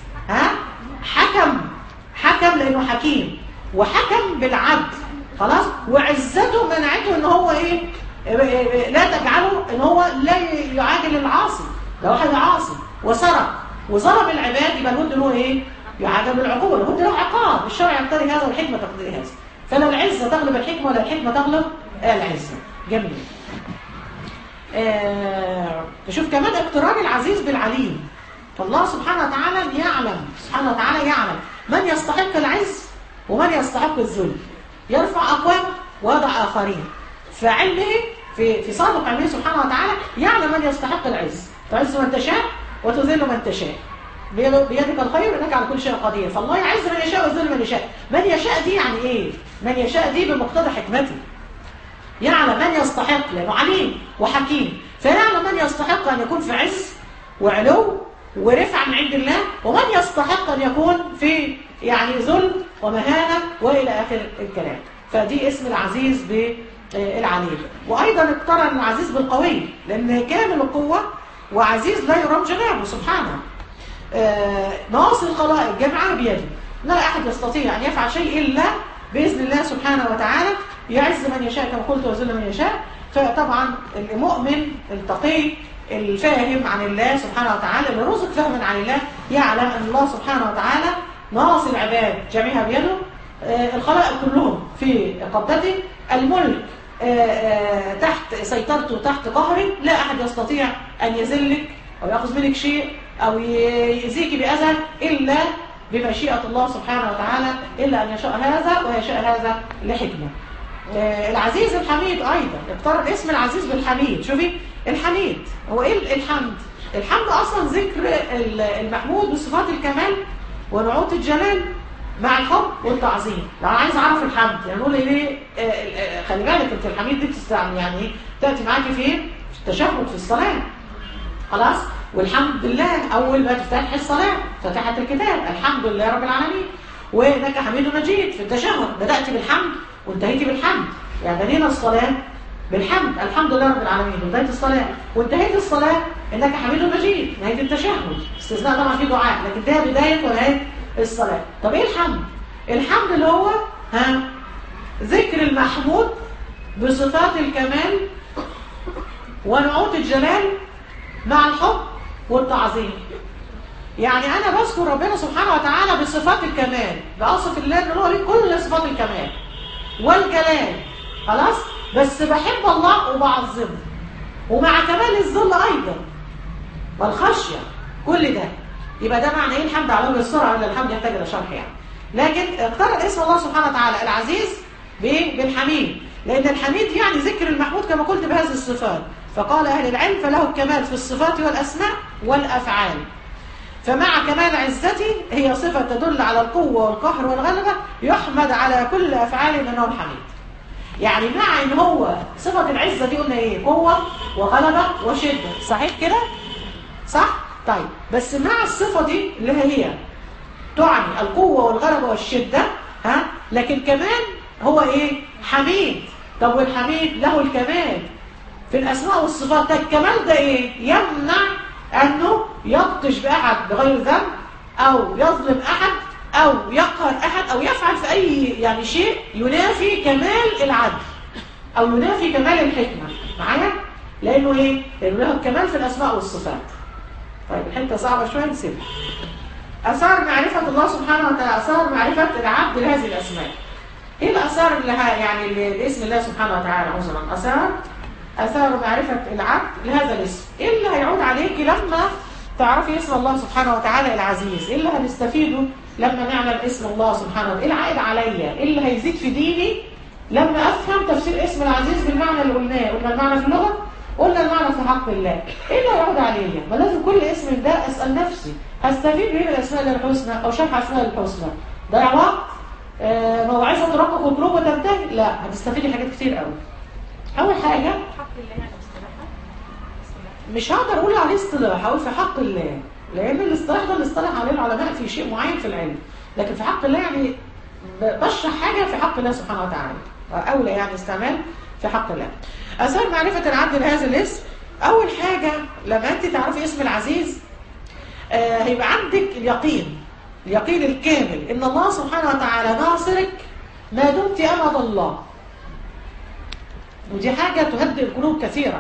حكم لانه حكيم وحكم بالعدل خلاص، وعزته منعته ان هو لا تجعله ان هو لا يعاجل العاصي. لو واحد عاصي وسرق وظلم العباد يبقى لابد له يعاجل بالعقوبه، لابد له عقاب، الشرع يقتضي هذا والحكمه تقتضي هذا. فلا العزه تغلب الحكمه ولا الحكمه تغلب العزه. جميل. نشوف كمان اقتران العزيز بالعليم. فالله سبحانه وتعالى يعلم من يستحق العز ومن يستحق الذل، يرفع اقوام ويضع اخرين. فعلمه في صادق علمه سبحانه وتعالى يعلم من يستحق العز، تعز من تشاء وتذل من تشاء، بيدك الخير انك على كل شيء قدير. فالله يعز من يشاء ويذل من يشاء. من يشاء دي يعني ايه؟ من يشاء دي بمقتضى حكمته، يعلم من يستحق لانه عليم وحكيم، فيعلم من يستحق ان يكون في عز وعلو ورفع من عند الله، ومن يستحق ان يكون في ذل ومهانه والى اخر الكلام. فدي اسم العزيز بالعليم. وايضا اقترن العزيز بالقوي، لان كامل القوه وعزيز لا يرام جنابه سبحانه. نواصي الخلائق جمعها بيده، لا احد يستطيع ان يفعل شيء الا باذن الله سبحانه وتعالى. يعز من يشاء كما قلت ويذل من يشاء. فطبعا المؤمن التقي الفاهم عن الله سبحانه وتعالى اللي رزق فهما عن الله يعلم ان الله سبحانه وتعالى نواصي العباد جميعها بيده، الخلائق كلهم في قبضته، الملك تحت سيطرته تحت قهره، لا احد يستطيع ان يذلك او ياخذ منك شيء او يؤذيك باذى الا بمشيئه الله سبحانه وتعالى، الا ان يشاء هذا ويشاء هذا لحكمه. العزيز الحميد ايضا اقترن اسم العزيز بالحميد. شوفي الحميد هو ايه؟ الحمد اصلا ذكر المحمود بصفات الكمال ونعوت الجلال مع الحب والتعظيم. لو انا عايز اعرف الحمد يعني نقول خلي بالك انت الحميد دي بتستعمل تاتي معاكي فين؟ في التشهد في الصلاه خلاص. والحمد لله اول ما تفتح الصلاه فتحت الكتاب الحمد لله رب العالمين، وانك حميد مجيد في التشهد بدات بالحمد وانتهيتي بالحمد، يعني بدينا الصلاه بالحمد الحمد لله رب العالمين بدايه الصلاه، وانتهيت الصلاه انك حميد مجيد نهايه التشهد، استثناء طبعا في دعاء لكن ده بدايه ونهايه الصلاه. طب ايه الحمد؟ الحمد اللي هو ذكر المحمود بصفات الكمال ونعوت الجلال مع الحب والتعظيم. يعني انا بذكر ربنا سبحانه وتعالى بصفات الكمال، باوصف الله ان هو ليه كل صفات الكمال والجلال خلاص، بس بحب الله وبعظمه، ومع كمال الذل ايضا والخشيه، كل ده يبقى ده معنى ايه الحمد على وجه السرعه، ولا الحمد يحتاج الى شرح يعني. لكن اقترن اسم الله سبحانه وتعالى العزيز بالحميد، لان الحميد يعني ذكر المحمود كما قلت بهذه الصفات. فقال اهل العلم فله الكمال في الصفات والاسماء والافعال. فمع كمال عزته هي صفه تدل على القوه والقهر والغلبه، يحمد على كل افعاله انه الحميد. يعني مع ان هو صفه العزه دي قلنا ايه؟ قوه وغلبه وشده، صحيح كده؟ صح؟ طيب بس مع الصفه دي اللي هي تعني القوه والغلبه والشده لكن كمان هو ايه؟ حميد. طب والحميد له الكمال في الاسماء والصفات، ده الكمال ده ايه؟ يمنع انه يبطش باحد بغير ذنب او يظلم احد او يقهر احد او يفعل في اي شيء ينافي كمال العدل او ينافي كمال الحكمه معايا، لانه ايه؟ لانه له الكمال في الاسماء والصفات. طيب الحته صعبه شويه نسيبها. اثار معرفه الله سبحانه وتعالى، اثار معرفه العبد لهذه الاسماء. ايه الاثار اللي لاسم الله سبحانه وتعالى عذرا؟ اثار معرفه العبد لهذا الاسم. ايه اللي هيعود عليكي لما تعرفي اسم الله سبحانه وتعالى العزيز؟ ايه اللي هنستفيده لما نعلم اسم الله سبحانه وتعالى؟ ايه العائد عليا؟ ايه اللي هيزيد في ديني لما افهم تفسير اسم العزيز بالمعنى اللي قلنا المعنى في اللغه، قلنا المعنى في حق الله، ايه اللي هيعود عليا؟ ما لازم كل اسم ده اسال نفسي هستفيد ايه من الاسماء الحسنى او شرح اسماء الحسنى؟ ضيع وقت؟ موعظه ترقق وقلوب وتنتهي؟ لا، هتستفيدي حاجات كتير قوي. اول حاجه حق الله يعني اصطلاحا. مش هقدر اقول عليه اصطلاح، هقول في حق الله، لان الاصطلاح ده اللي اصطلح عليه العلماء في شيء معين في العلم، لكن في حق الله يعني بشرح حاجه في حق الله سبحانه وتعالى، اولى يعني استعمال في حق الله. اسباب معرفه العبد لهذا الاسم، اول حاجه لما انت تعرفي اسم العزيز هيبقى عندك اليقين الكامل ان الله سبحانه وتعالى ناصرك ما دمت امام الله، ودي حاجه تهدئ القلوب كثيرا.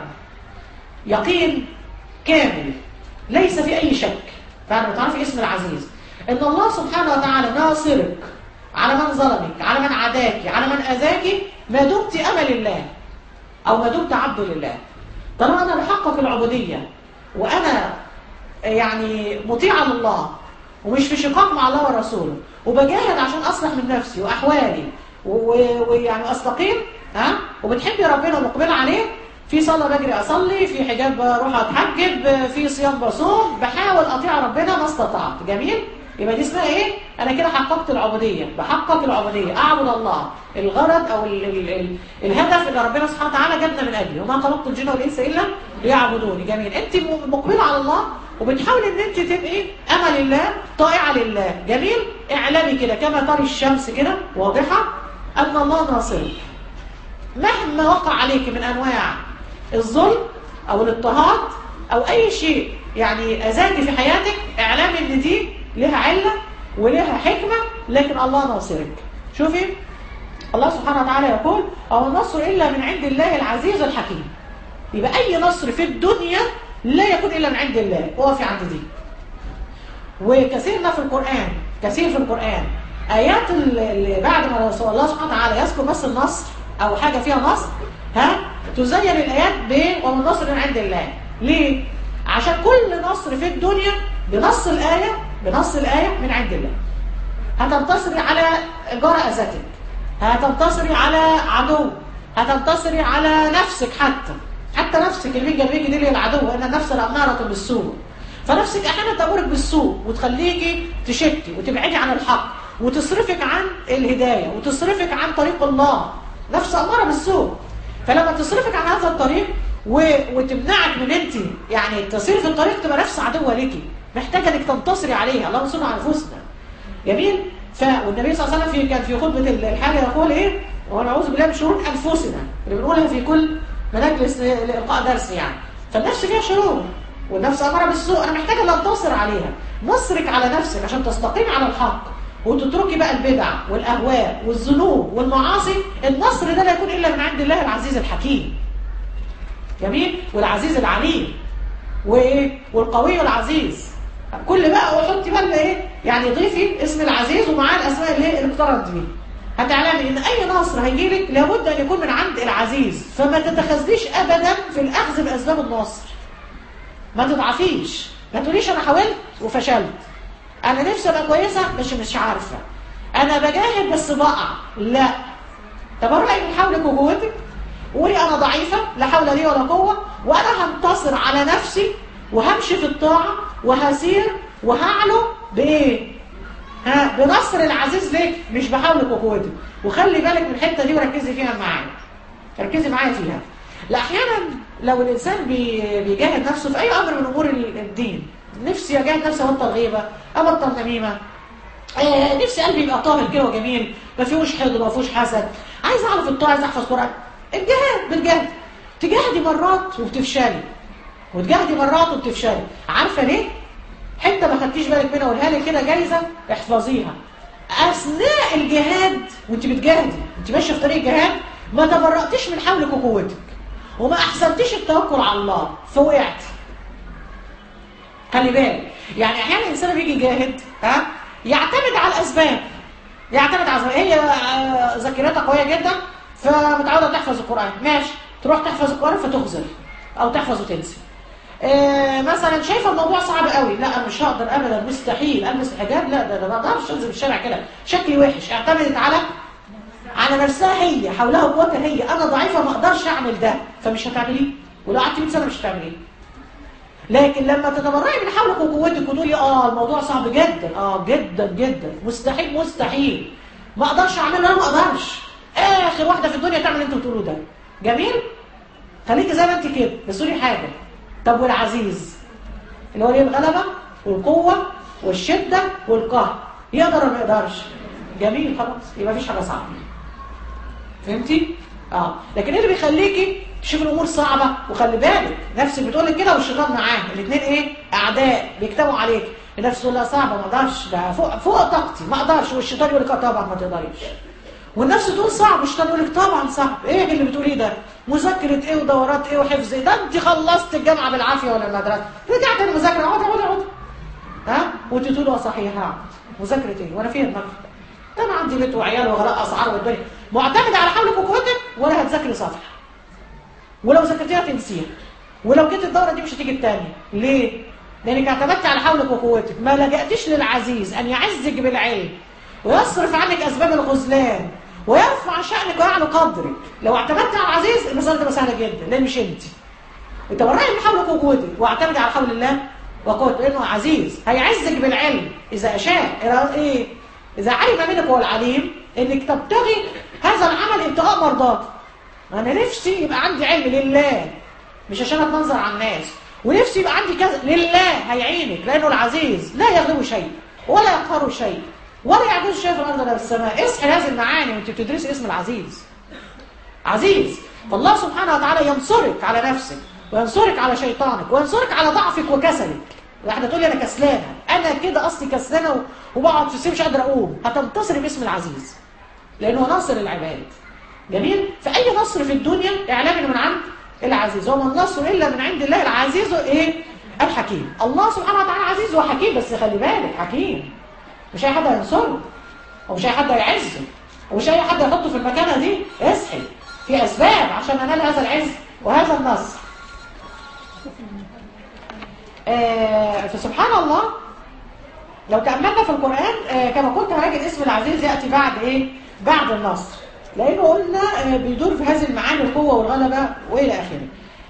يقين كامل ليس في اي شك بعد ما تعرفي اسم العزيز ان الله سبحانه وتعالى ناصرك على من ظلمك، على من عاداك، على من اذاك، ما دمت امل الله او ما دمت عبد لله. طالما انا بحقق العبوديه وانا يعني مطيعه لله ومش في شقاق مع الله ورسوله، وبجاهد عشان اصلح من نفسي واحوالي ويعني استقيم، وبتحبي ربنا ومقبله عليه، في صلاه بجري اصلي، في حجاب بروح اتحجب، في صيام بصوم، بحاول اطيع ربنا ما استطعت. جميل؟ يبقى دي اسمها ايه؟ انا كده حققت العبوديه، بحقق العبوديه، اعبد الله، الغرض او الهدف اللي ربنا سبحانه وتعالى جابنا من اجله، وما خلقت الجن والانس الا ليعبدوني. جميل؟ انت مقبله على الله وبتحاولي ان انت تبقي امل الله، طائعه لله. جميل؟ اعلمي كده كما تري الشمس كده واضحه ان الله ناصرك، مهما وقع عليك من انواع الظلم او الاضطهاد او اي شيء يعني اذاكي في حياتك، اعلمي ان دي لها علة ولها حكمة، لكن الله ناصرك. شوفي الله سبحانه وتعالى يقول أو النصر إلا من عند الله العزيز الحكيم. يبقى أي نصر في الدنيا لا يكون إلا من عند الله، وقفي عند دي. وكثيرنا في القرآن، كثير في القرآن آيات اللي بعد ما الله سبحانه وتعالى يذكر بس النصر أو حاجة فيها نصر، تزين الآيات ومن النصر من عند الله. ليه؟ عشان كل نصر في الدنيا بنص الآية من عند الله. هتنتصري على جار أذتك، هتنتصري على عدو، هتنتصري على نفسك، حتى نفسك اللي جنبيكي دي اللي العدو، ان النفس الأمارة بالسوء. فنفسك احيانا تأمرك بالسوء وتخليكي تشتي وتبعدي عن الحق وتصرفك عن الهداية وتصرفك عن طريق الله. نفس أمارة بالسوء، فلما تصرفك عن هذا الطريق وتمنعك من انت يعني تسير في الطريق، تبقى نفس عدوة ليكي محتاجة انك تنتصري عليها. اللهم صل على انفسنا. جميل؟ والنبي صلى الله عليه وسلم كان في خطبة الحاجة يقول ايه؟ ونعوذ بالله من شرور انفسنا اللي بنقولها في كل مجلس لإلقاء درس يعني. فالنفس فيها شرور والنفس أمارة بالسوء، انا محتاجة ان انتصر عليها. نصرك على نفسك عشان تستقيم على الحق وتتركي بقى البدع والاهواء والذنوب والمعاصي. النصر ده لا يكون الا من عند الله العزيز الحكيم. جميل؟ والعزيز العليم والقوي العزيز. كل بقى وحطي بقى ايه يعني ضيفي اسم العزيز ومعاه الاسماء اللي اقترنت بيه، هتعلمي ان اي نصر هيجيلك لابد ان يكون من عند العزيز. فما تتخذيش ابدا في الاخذ باسباب النصر، ما تضعفيش، ما تقوليش انا حاولت وفشلت، انا نفسي ابقى كويسه بس مش عارفه، انا بجاهد بس بقع. لا، تبرئي من حولك وقوتك، وقولي انا ضعيفه لا حول لي ولا قوه، وانا هنتصر على نفسي وهمشي في الطاعه وهسير وهعلو بايه؟ بنصر العزيز ليك، مش بحولك وقوتك. وخلي بالك من الحته دي وركزي فيها معايا، ركزي معايا فيها. لا، احيانا لو الانسان بيجاهد نفسه في اي امر من امور الدين، نفسي اجاهد نفسي ابطل غيبه، ابطل نميمه، نفسي قلبي يبقى طاهر كده وجميل، ما فيهوش حقد وما فيهوش حسد، عايز اعرف الطاعه، عايز احفظ قران. الجهاد بتجاهد، تجاهدي مرات وبتفشلي، وتجاهدي مرات وبتفشلي. عارفه ليه؟ حته ما خدتيش بالك منها، اقولها لك كده جايزه احفظيها. اثناء الجهاد وانت بتجاهدي، انت ماشيه في طريق الجهاد، ما تبرأتيش من حولك وقوتك وما احسنتيش التوكل على الله فوقعتي. خلي بالك، يعني احيانا الانسان بيجي يجاهد يعتمد على الاسباب، هي ذاكرتها قويه جدا فمتعوده تحفظ القران، ماشي، تروح تحفظ القران فتخزر او تحفظ وتنسي. مثلا شايفه الموضوع صعب قوي، لا انا مش هقدر ابدا، مستحيل البس الحجاب، لا ده ما اقدرش انزل الشارع كده، شكلي وحش. اعتمدت على على نفسها هي، حولها قوتها هي، انا ضعيفه ما اقدرش اعمل ده، فمش هتعمليه، ولو قعدت 100 سنه مش هتعمليه. لكن لما تتبرعي من حولك وقوتك وتقولي الموضوع صعب جدا، جدا جدا، مستحيل مستحيل، ما اقدرش اعمله، انا ما اقدرش، اخر واحده في الدنيا تعمل اللي انتوا بتقولوه ده. جميل؟ خليكي زي ما انت كده، بس قولي حاجه. طب والعزيز اللي هو ليه الغلبه والقوه والشده والقهر، يقدر ولا ما يقدرش؟ جميل، خلاص، يبقى مفيش حاجه صعبه. فهمتي؟ لكن ايه اللي بيخليكي تشوف الامور صعبه؟ وخلي بالك نفسك بتقول لك كده والشيطان معاه، الاثنين ايه؟ اعداء بيكتبوا عليك. النفس تقول لها صعبه، ما اقدرش، ده فوق طاقتي، ما اقدرش، والشيطان يقول لك طبعا ما تقدريش. والنفس تقول صعب، والشيطان يقول لك طبعا صعب. ايه اللي بتقوليه ده؟ مذاكره ايه ودورات ايه وحفظ ايه؟ ده انت خلصت الجامعه بالعافيه ولا المدرسه، رجعت المذاكره، اقعد وانت تقولوا صحيح، هقعد مذاكره ايه وانا فيها دماغي؟ ده انا عندي بيت وعيال وغلاء اسعار والدنيا، معتمد على حولك وقوتك، ولا هتذاكري صفحه، ولو ذاكرتيها تنسيها، ولو جيت الدوره دي مش هتيجي الثانيه. ليه؟ لانك اعتمدت على حولك وقوتك، ما لجأتيش للعزيز ان يعزك بالعلم ويصرف عنك اسباب الخذلان ويرفع شأنك ويعلو قدرك. لو اعتمدت على العزيز المسألة تبقى سهله جدا، لان مش انت تبرعي من حولك وقوتك واعتمدي على حول الله وقوته، لانه عزيز هيعزك بالعلم اذا اشاء. ايه؟ اذا علم منك هو العليم انك تبتغي هذا العمل ابتغاء مرضاته. انا نفسي يبقى عندي علم لله، مش عشان اتمنظر على الناس، ونفسي يبقى عندي كذا لله، هيعينك، لانه العزيز لا يغلبه شيء ولا يقهره شيء ولا يعجز شيء في الارض ولا في السماء. اصحي هذه المعاني وانت بتدرسي اسم العزيز. عزيز، فالله سبحانه وتعالى ينصرك على نفسك، وينصرك على شيطانك، وينصرك على ضعفك وكسلك. واحده تقولي انا كسلانه، انا كده اصلي كسلانه وبقعد في السرير مش قادره اقوم، هتنتصري باسم العزيز، لانه ناصر العباد. جميل؟ فاي نصر في الدنيا اعلامي من عند العزيز، وما النصر الا من عند الله العزيز الحكيم. الله سبحانه وتعالى عزيز وحكيم، بس خلي بالك حكيم، مش اي حد هينصره، ومش اي حد هيعزه، ومش اي حد هيحطه في المكانه دي. اصحي، في اسباب عشان انال هذا العز وهذا النصر. فسبحان الله لو تأملنا في القرآن كما قلت هنجد اسم العزيز يأتي بعد ايه؟ بعد النصر، لانه قلنا بيدور في هذه المعاني القوة والغلبة والى اخره.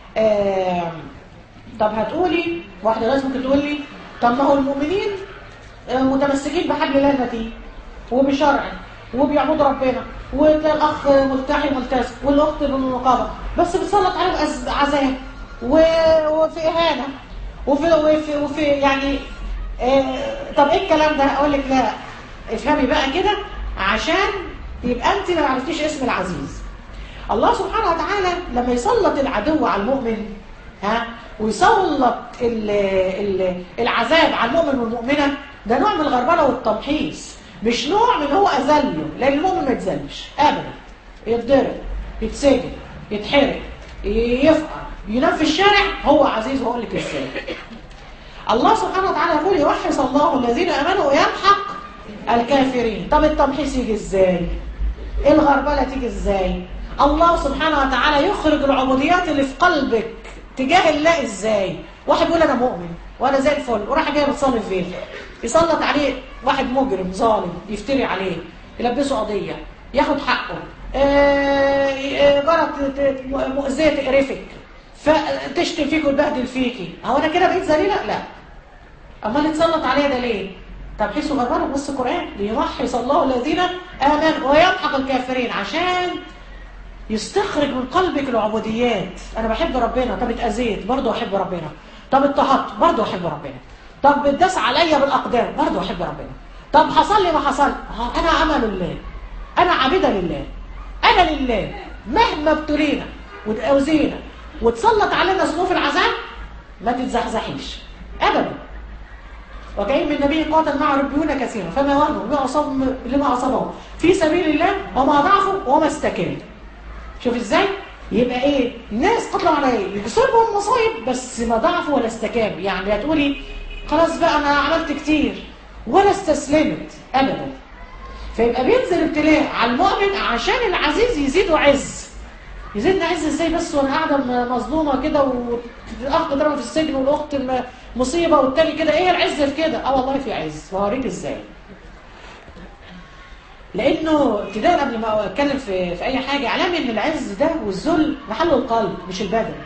طب هتقولي واحدة لازم ممكن تقول لي طب ما هو المؤمنين متمسكين بحبل الله المتين وبشرع وبيعبدوا ربنا، وتلاقي الاخ ملتحي ملتزم والاخت بالنقابه، بس بتسلط عليهم عذاب وفي اهانه وفي يعني طب ايه الكلام ده؟ اقول لك لا، افهمي بقى كده عشان يبقى انت ما عرفتيش اسم العزيز. الله سبحانه وتعالى لما يسلط العدو على المؤمن ويسلط العذاب على المؤمن والمؤمنه، ده نوع من الغربله والتمحيص، مش نوع من هو اذله، لان المؤمن ما يتذلش ابدا، يتضرب، يتسجن، يتحرق، يفقر، ينام في الشارع، هو عزيز. وهقول لك ازاي. الله سبحانه وتعالى يقول يوحص الله الذين امنوا ويمحق الكافرين. طب التمحيص يجي ازاي؟ الغربله تيجي ازاي؟ الله سبحانه وتعالى يخرج العبوديات اللي في قلبك تجاه الله ازاي؟ واحد يقول انا مؤمن وانا زي الفل وراح جاي بتصلي في بيته، يسلط عليه واحد مجرم ظالم يفتري عليه، يلبسه قضيه، ياخد حقه، جارة مؤذيه تقرفك، فتشتم فيك وتبهدل فيكي، هو انا كده بقيت ذليله؟ لا. امال اتسلط عليا ده ليه؟ تمحيص غربله. بص القران، ليمحص الله الذين امنوا ويمحق الكافرين، عشان يستخرج من قلبك العبوديات. انا بحب ربنا، طب اتاذيت برضه احب ربنا، طب اضطهدت برضه احب ربنا، طب اتداس عليا بالاقدام برضه احب ربنا، طب حصل لي ما حصل، انا عمل لله، انا عابده لله، انا لله. مهما ابتلينا وتأذينا وتسلط علينا صنوف العذاب ما تتزحزحيش ابدا. وكأين من نبي قاتل معه ربيون كثيرا فما وهنوا لما اصابهم في سبيل الله وما ضعفوا وما استكانوا. شوف ازاي؟ يبقى ايه؟ الناس قتلوا على ايه؟ يصيبهم مصايب بس ما ضعفوا ولا استكانوا. يعني هتقولي خلاص بقى انا عملت كتير ولا استسلمت ابدا. فيبقى بينزل ابتلاء على المؤمن عشان العزيز يزيده عز. يزيدنا عز ازاي بس وانا قاعده مظلومه كده، والاخت ضربه في السجن والاخت مصيبه والتاني كده، ايه العز في كده؟ والله في عز، وهوريك ازاي. لانه ابتداء قبل ما اتكلم في اي حاجه، اعلامي ان العز ده والذل محله القلب مش البدن.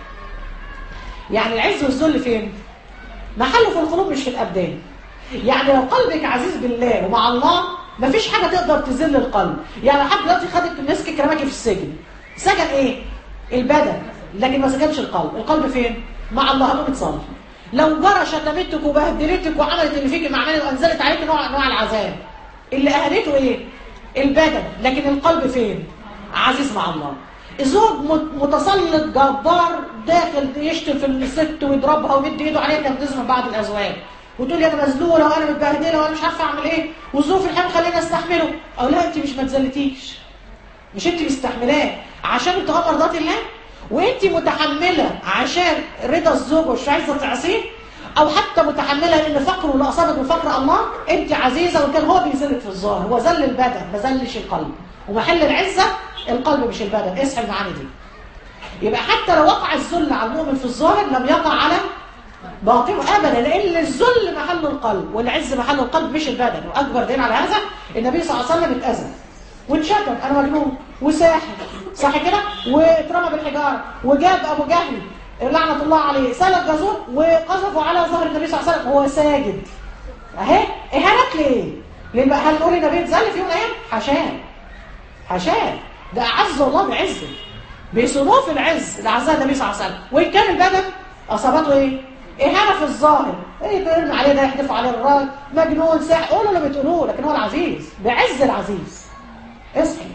يعني العز والذل فين؟ محله في القلوب مش في الابدان. يعني لو قلبك عزيز بالله ومع الله مفيش حاجه تقدر تذل القلب. يعني لحد دلوقتي خدت مسكك رماكي في السجن، سجن ايه؟ البدن، لكن ما سجنش القلب. القلب فين؟ مع الله. هتقوم تصلي. لو جرى شتمتك وبهدلتك وعملت اللي فيك معناه وانزلت عليك نوع العذاب، اللي اهلته ايه؟ البدن، لكن القلب فين؟ عزيز مع الله. زوج متسلط جبار داخل يشتم في الست ويضربها ويمد ايده عليها تنتظر من بعض الازواج، وتقول لي انا مذلوله وانا متبهدله وانا مش عارفه اعمل ايه وظروف الحياه خليني استحمله. او لا، انت مش ما تذلتيش، مش انت مستحملاه عشان ابتغاء مرضات الله، وانت متحمله عشان رضا الزوج ومش عايزه تعصيه، او حتى متحمله لان فقره اللي اصابك من فقر الله. انت عزيزه وكان هو بيذلك في الظاهر، هو ذل البدن ما ذلش القلب، ومحل العزه القلب مش البدن. اصحى المعاني دي. يبقى حتى لو وقع الذل على المؤمن في الظاهر لم يقع على باطنه ابدا، لان الذل محل القلب والعز محل القلب مش البدن. واكبر دليل على هذا النبي صلى الله عليه وسلم اتاذى واتشتم انا مجنون وساحر، صح كده، واترمى بالحجاره، وجاب ابو جهل لعنه الله عليه سلك جزور وقذفوا على ظهر النبي صلى الله عليه وسلم وهو ساجد. اهي اهانت ليه؟ ليه بقى؟ هل نقول النبي اتذل في يوم من الايام؟ حاشاه، حاشاه، ده اعز الله بعزه، بصنوف في العز اللي عزها النبي صلى الله عليه وسلم. وان كان البدن اصابته ايه؟ اهانه في الظاهر، ايه ترمي عليه ده، يحدفوا عليه الراجل مجنون ساحر، قولوا اللي بتقولوه، لكن هو العزيز بعز العزيز. اصحي.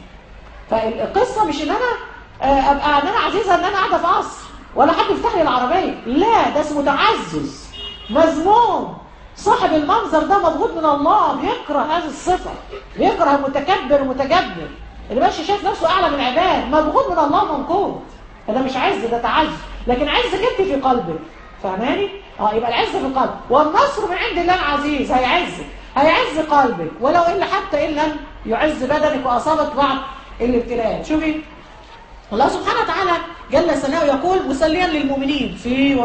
فالقصه مش ان انا ابقى ان انا عزيزه ان انا قاعده في قصر ولا حد يفتح لي العربيه، لا، ده اسمه تعزز مذموم. صاحب المنظر ده مضغوط من الله، بيكره هذه الصفه، بيكره المتكبر المتجبر اللي ماشي شايف نفسه اعلى من العباد، مضغوط من الله منقوط. فده مش عز، ده تعزز، لكن عزك انت في قلبك. فاهماني؟ يبقى العز في القلب، والنصر من عند الله العزيز. هيعزك، هيعز قلبك، ولو الا حتى ان لم يعز بدنك واصابك بعض الابتلاءات. شوفي الله سبحانه وتعالى جل ثناؤه يقول مسليا للمؤمنين في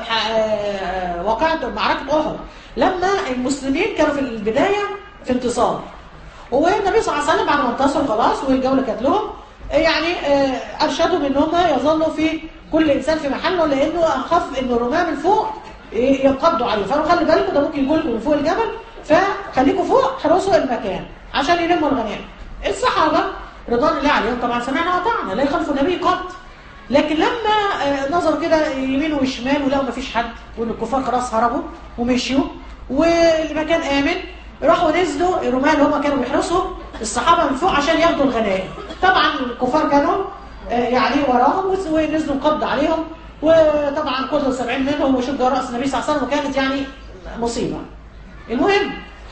واقعة معركة أحد، لما المسلمين كانوا في البداية في انتصار، والنبي صلى الله عليه وسلم بعد ما انتصروا خلاص والجولة كانت لهم، يعني أرشدهم ان هم يظلوا في كل إنسان في محله، لأنه أخاف إن الرماة من فوق ينقضوا عليه، فقالوا خلي بالكم ده ممكن يقول لكم من فوق الجبل، فخليكم فوق حرسوا المكان عشان يلموا الغنائم. الصحابة رضوان الله عليهم طبعا سمعنا وطعنا، لا يخالفوا النبي قط، لكن لما نظروا كده يمين وشمال ولقوا مفيش حد وان الكفار خلاص هربوا ومشيوا والمكان آمن، راحوا نزلوا الرماة اللي هم كانوا بيحرسوا الصحابة من فوق عشان ياخدوا الغنائم. طبعا الكفار كانوا يعني وراهم ونزلوا انقض عليهم، وطبعا قتلوا 70 منهم وشجوا رأس النبي صلى الله عليه وسلم، وكانت يعني مصيبة. المهم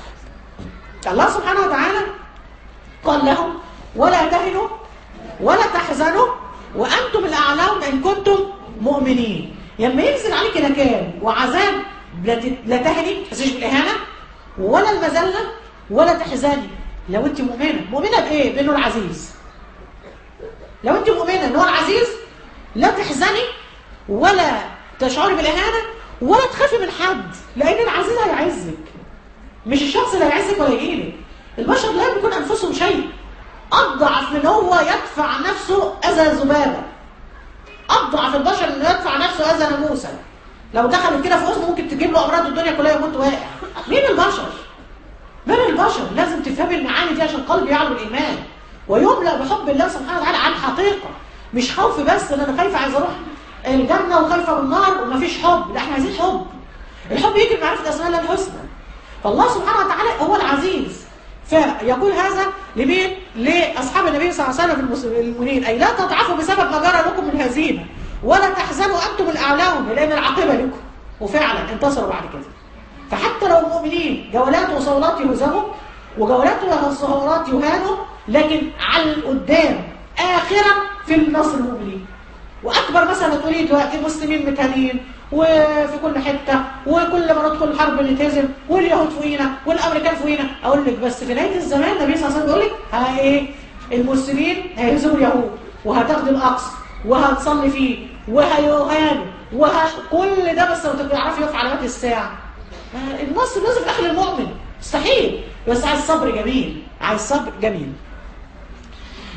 الله سبحانه وتعالى قال لهم ولا تهنوا ولا تحزنوا وأنتم الأعلون إن كنتم مؤمنين. لما ينزل عليك نكال وعذاب لا تهني، ما تحسيش بالإهانة ولا المذلة ولا تحزني. لو أنت مؤمنة، مؤمنة بإيه؟ بأنه العزيز. لو أنت مؤمنة أنه العزيز لا تحزني ولا تشعري بالإهانة ولا تخافي من حد، لأن العزيز هيعزك، مش الشخص اللي هيعزك ولا يجيلك. البشر لا يملكون أنفسهم شيء، أضعف من هو يدفع نفسه أذى ذبابة، أضعف البشر إنه يدفع نفسه أذى ناموسة، لو دخلت كده في أذنه ممكن تجيب له أمراض الدنيا كلها يموت واقع. مين البشر؟ من البشر؟ لازم تفهمي المعاني دي عشان القلب يعلو الإيمان ويملأ بحب الله سبحانه وتعالى عن حقيقة، مش خوف بس إن أنا خايفة عايزة أروح الجنة وخايفة من النار ومفيش حب، لا إحنا عايزين حب. الحب يجي بمعرفة أسماء الله الحسنى. فالله سبحانه وتعالى هو العزيز، فيقول هذا لمين؟ لأصحاب النبي صلى الله عليه وسلم المؤمنين، أي لا تضعفوا بسبب ما جرى لكم من هزيمة ولا تحزنوا أنتم الأعلون، لأن العاقبة لكم. وفعلا انتصروا بعد كده. فحتى لو المؤمنين جولات وصولات يهزموا وجولات وصولات يهانوا، لكن على القدام آخرا في النصر المؤمنين. وأكبر مثلا تقولي دلوقتي المسلمين متهانين وفي كل حتة، وكل ما ندخل الحرب نتهزم، واليهود فوقينا والامريكان فوقينا. اقول لك بس في نهايه الزمان النبي صلى الله عليه وسلم بيقول لك ايه؟ المسلمين هيهزموا اليهود وهتاخدوا الاقصى وهتصلي فيه وهيهانوا كل ده، بس لو تعرفي في علامات الساعه. النصر لازم في اخر المؤمن، مستحيل، بس عايز صبر جميل، عايز صبر جميل.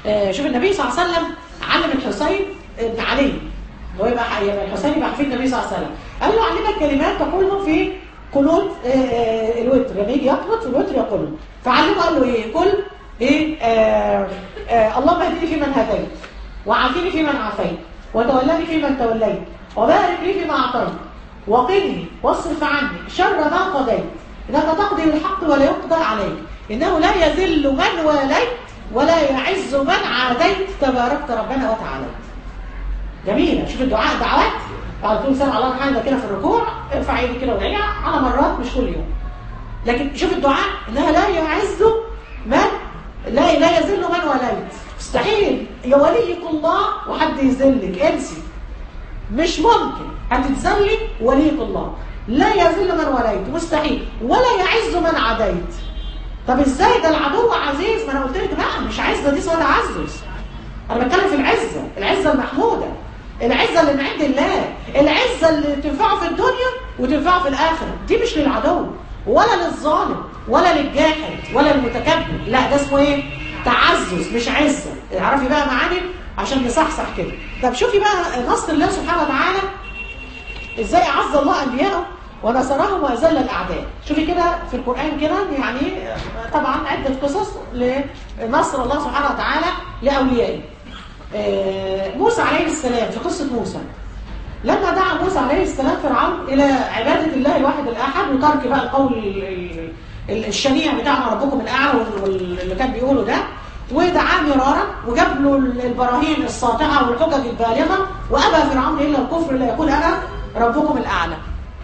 شوف النبي صلى الله عليه وسلم علم الحسين بن علي، هو يبقى الحسين يبقى حفيد النبي صلى الله عليه وسلم، قال له علمك كلمات تقولهم في قنوت الوتر، لما يجي يقنط في الوتر يقولهم. فعلمه قال له ايه؟ قل ايه؟ اللهم اهدني فيمن هديت، وعافيني فيمن عافيت، وتولني فيمن توليت، وبارك لي فيما اعطيت، وقني واصرف عني شر ما قضيت، انك تقضي بالحق ولا يقضى عليك، انه لا يذل من واليت ولا يعز من عاديت، تباركت ربنا وتعالى. جميله. شوف الدعاء، دعوات بعد طول سنه الله حاجه كده في الركوع، ارفع ايدي كده وادعيها على مرات مش كل يوم. لكن شوف الدعاء انها لا يعز من لا يذل من وليت. مستحيل يا وليك الله وحد يذلك، انسي، مش ممكن هتتذلي وليك الله. لا يذل من وليت، مستحيل، ولا يعز من عاديت. طب ازاي ده العدو عزيز؟ ما انا قلت لك بقى مش عزه دي اسمها تعزز. انا بتكلم في العزه، العزه المحموده، العزه اللي من عند الله، العزه اللي تنفعه في الدنيا وتنفعه في الاخره. دي مش للعدو ولا للظالم ولا للجاحد ولا للمتكبر، لا ده اسمه ايه؟ تعزز مش عزه. اعرفي بقى معاني عشان نصحصح كده. طب شوفي بقى نصر الله سبحانه وتعالى ازاي اعز الله انبياءه ونصرهم واذل الاعداء. شوفي كده في القران كده، يعني طبعا عده قصص لنصر الله سبحانه وتعالى لاوليائه. موسى عليه السلام، في قصه موسى لما دعا موسى عليه السلام فرعون الى عباده الله الواحد الاحد وترك بقى القول الشنيع بتاعنا ربكم الاعلى واللي كان بيقوله ده، ودعاه مرارا وجاب له البراهين الساطعه والحجج البالغه، وابى فرعون الا الكفر لا يقول انا ربكم الاعلى.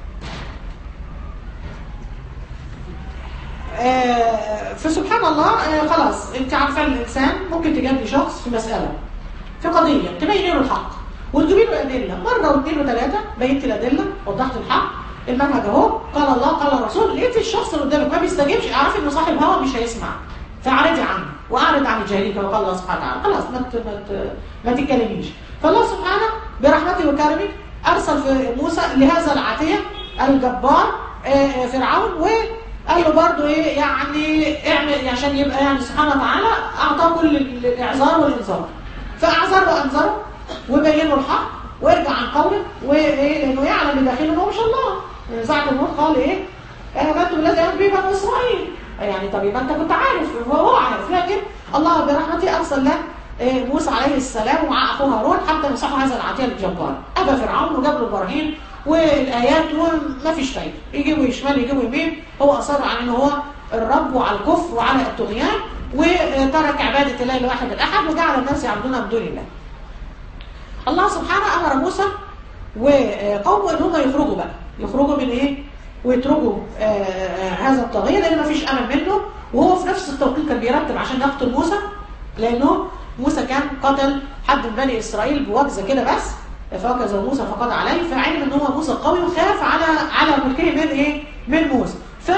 فسبحان الله، خلاص انت عارفه الانسان ممكن تجادلي شخص في مساله، في قضيه، تبين له الحق وتجيبي له ادله مره واثنين وثلاثه، بينت الادله، وضحت الحق، المنهج اهو، قال الله قال الرسول، لقيت الشخص اللي قدامك ما بيستجيبش، اعرفي انه صاحب هوى مش هيسمع، فاعرضي عنه واعرض عن الجاهلين كما قال الله سبحانه وتعالى، خلاص ما تتكلميش. فالله سبحانه برحمته وكرمه ارسل في موسى لهذا العاتيه الجبار فرعون، وقال له برضه ايه يعني اعمل عشان يبقى يعني سبحانه وتعالى اعطاه كل الاعذار والانذار، فاعذر وانذره وبين له الحق وارجع عن قولك، وايه لانه يعلم بداخله انه مش الله. ساعه الموت قال ايه؟ امنت بالذي امنت به بنو اسرائيل. يعني طب يبقى انت كنت عارف، وهو عارف، لكن الله برحمته ارسل له موسى عليه السلام ومع اخوه هارون حتى ينصحوا هذا العتيه الجبار. ابى فرعون وجاب له البراهين والايات وما فيش فايده، يجيبوا يشمال يجيبوا يمين، هو اصر على انه هو الرب وعلى الكفر وعلى الطغيان، وترك عباده الله الواحد الاحد وجعل الناس يعبدون من دون الله. الله سبحانه امر موسى وقومه ان هم يخرجوا بقى، يخرجوا من ايه؟ ويتركوا هذا الطاغيه لان ما فيش امل منه، وهو في نفس التوقيت كان بيرتب عشان يقتل موسى، لانه موسى كان قتل حد من بني اسرائيل بوجزه كده بس، فوكزه موسى فقضى عليه، فعلم ان هو موسى قوي وخاف على ملكه من ايه؟ من موسى.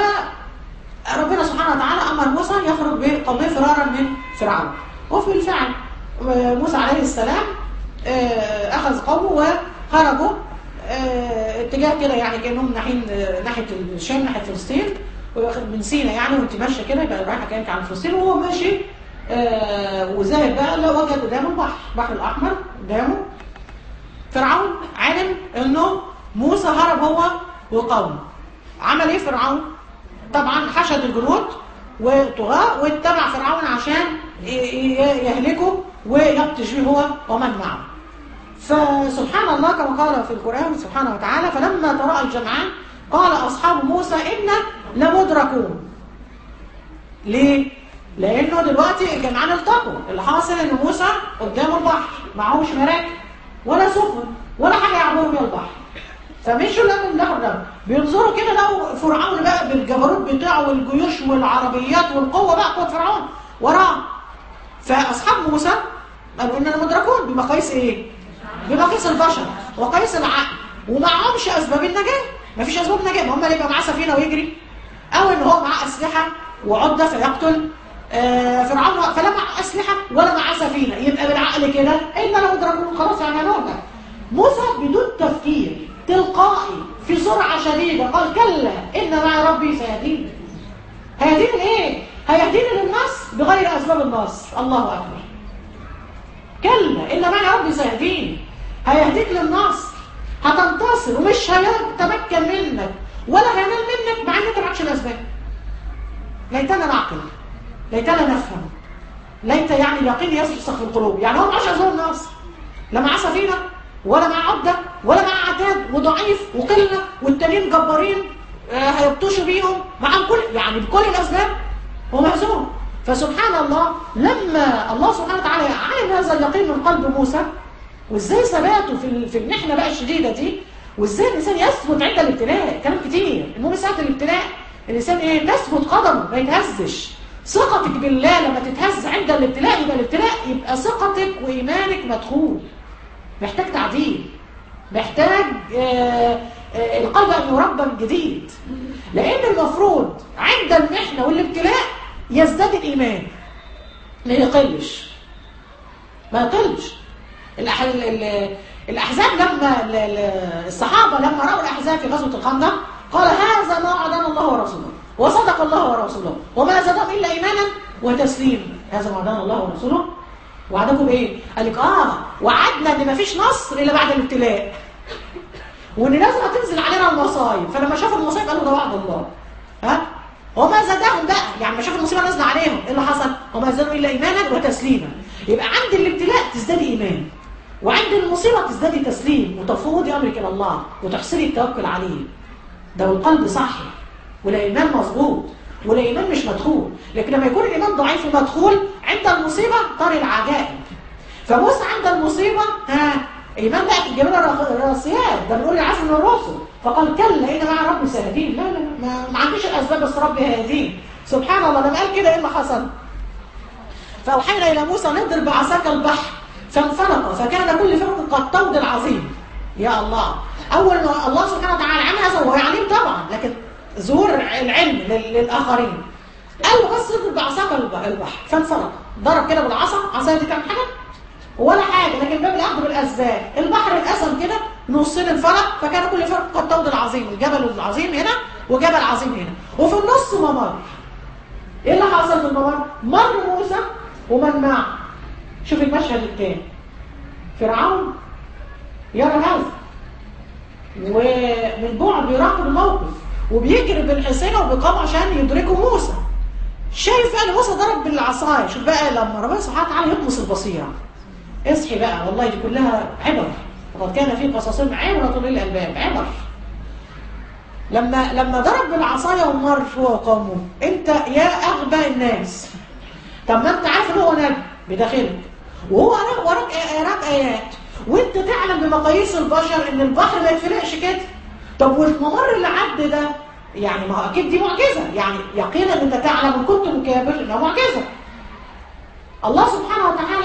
فربنا سبحانه وتعالى امر موسى يخرج بقومه فرارا من فرعون، وفي الفعل موسى عليه السلام اخذ قومه وخرجوا اتجاه كده، يعني كانهم ناحيه الشام، ناحيه فلسطين، من سينا يعني، وانت ماشيه كده يبقى رايحه كانك على فلسطين، وهو ماشي وذاهب بقى لو وجد قدامه البحر الاحمر قدامه. فرعون علم انه موسى هرب هو وقومه. عمل ايه فرعون؟ طبعا حشد الجنود وطغاه واتبع فرعون عشان يهلكه ويبطش به هو ومن معه. فسبحان الله كما قال في القرآن سبحانه وتعالى: فلما تراءى الجمعان قال أصحاب موسى إنا لمدركون. ليه؟ لأنه دلوقتي الجمعان التقوا، اللي حاصل إن موسى قدامه البحر، معهوش مراكب ولا سفن ولا حاجة يعبروا بيها البحر، فمشوا لقوا البحر ده، بينظروا كده لقوا فرعون بقى بالجبروت بتاعه والجيوش والعربيات والقوة، بقى قوة فرعون وراه. فأصحاب موسى قالوا إننا مدركون بمقاييس إيه؟ بمقاييس البشر وقياس العقل، ومعهمش اسباب النجاه، مفيش اسباب نجاه، ما هم اللي يبقى معاه سفينه ويجري، او ان هو معاه اسلحه وعده فيقتل فرعون، فلا معاه اسلحه ولا معاه سفينه، يبقى بالعقل كده ان لو ادركوا خلاص يعني هنوجع. موسى بدون تفكير تلقائي في سرعه شديده قال: كلا ان معي ربي سيهديني. هيهديني ايه؟ هيهديني للنصر بغير اسباب النصر. الله اكبر. كلا إن معي ربي سيهديني، هيهديك للنصر، هتنتصر ومش هيتمكن منك ولا هينال منك مع ان انت معكش الاسباب. ليتنا نعقل، ليتنا نفهم، ليت يعني اليقين يرسخ في القلوب. يعني هو معاش عزوه النصر، لا معاه سفينه ولا معاه عده ولا معاه عتاد، وضعيف وقله، والتانيين جبارين هيبطشوا بيهم معاهم كل يعني بكل الاسباب، هو مهزوم. فسبحان الله لما الله سبحانه وتعالى علم هذا اليقين من قلب موسى، وازاي ثباته في المحنه بقى الشديده دي، وازاي الانسان يثبت عند الابتلاء. كلام كتير. المهم ساعه الابتلاء الانسان ايه؟ تثبت قدمه ما يتهزش. ثقتك بالله لما تتهز عند الابتلاء، يبقى الابتلاء يبقى ثقتك وايمانك مدخول، محتاج تعديل، محتاج القلب ان يربى من جديد. لان المفروض عند المحنه والابتلاء يزداد الايمان، ما يقلش، ما يقلش. الأحزاب لما الصحابة لما رأوا الأحزاب في غزوة الخندق قال هذا ما وعدنا الله ورسوله وصدق الله ورسوله وما زادهم إلا إيمانا وتسليما. هذا ما وعدنا الله ورسوله. وعدكم بإيه؟ قال لك وعدنا إن مفيش نصر إلا بعد الابتلاء، وإن لازم هتنزل علينا المصايب. فلما شافوا المصايب قالوا ده وعد الله. وما زادهم بقى، يعني ما شافوا المصيبة نازلة عليهم إيه اللي حصل؟ وما زادهم إلا إيمانا وتسليما. يبقى عند الابتلاء تزدادي إيمان، وعند المصيبة تزدادي تسليم وتفوضي أمرك إلى الله وتحصلي التوكل عليه. ده والقلب صحي والإيمان مظبوط والإيمان مش مدخول. لكن لما يكون الإيمان ضعيف ومدخول عند المصيبة طار العجائب. فموسى عند المصيبة إيمان بقى في الجبال الراسيات، ده بنقول العزم من الرسل. فقال كلا إن مع ربي سيهدين. لا ما عنديش الأسباب بس ربي هيهدين. سبحان الله. لما قال كده إيه اللي حصل؟ فأوحينا إلى موسى نضرب بعصاك البحر فانفلق فكان كل فرق كالطود العظيم. يا الله. أول ما الله سبحانه وتعالى عمل هذا وهو عليم طبعا، لكن ظهور العلم للآخرين. قال له بس اضرب بعصاك البحر فانفلق. ضرب كده بالعصا، عصاية دي تعمل حاجة؟ ولا حاجة، لكن باب الأخذ بالأسباب. البحر اتقسم كده نصين انفلق فكان كل فرق كالطود العظيم. الجبل العظيم هنا وجبل عظيم هنا، وفي النص ممر. ايه اللي حصل في الممر؟ مر موسى ومن معه. شوف المشهد الثاني. فرعون يرى هذا ومن بعد بيراقب الموقف وبيجري بالحصينه وبيقام عشان يدركوا موسى. شايف بقى موسى ضرب بالعصايه. شوف بقى لما ربنا سبحانه وتعالى يطمس البصيره. اصحي بقى، والله دي كلها عبر. وقد كان في قصصهم عبرة للألباب. عبر. لما ضرب بالعصايه ومر هو وقومه، انت يا اغبى الناس. طب ما انت عارف ان هو نبي بداخلك وهو وراك ايات، وانت تعلم بمقاييس البشر ان البحر ما يتفلقش كده. طب والممر اللي عدى ده يعني ما اكيد دي معجزه، يعني يقينا انت تعلم ان كنت مكابر انها معجزه. الله سبحانه وتعالى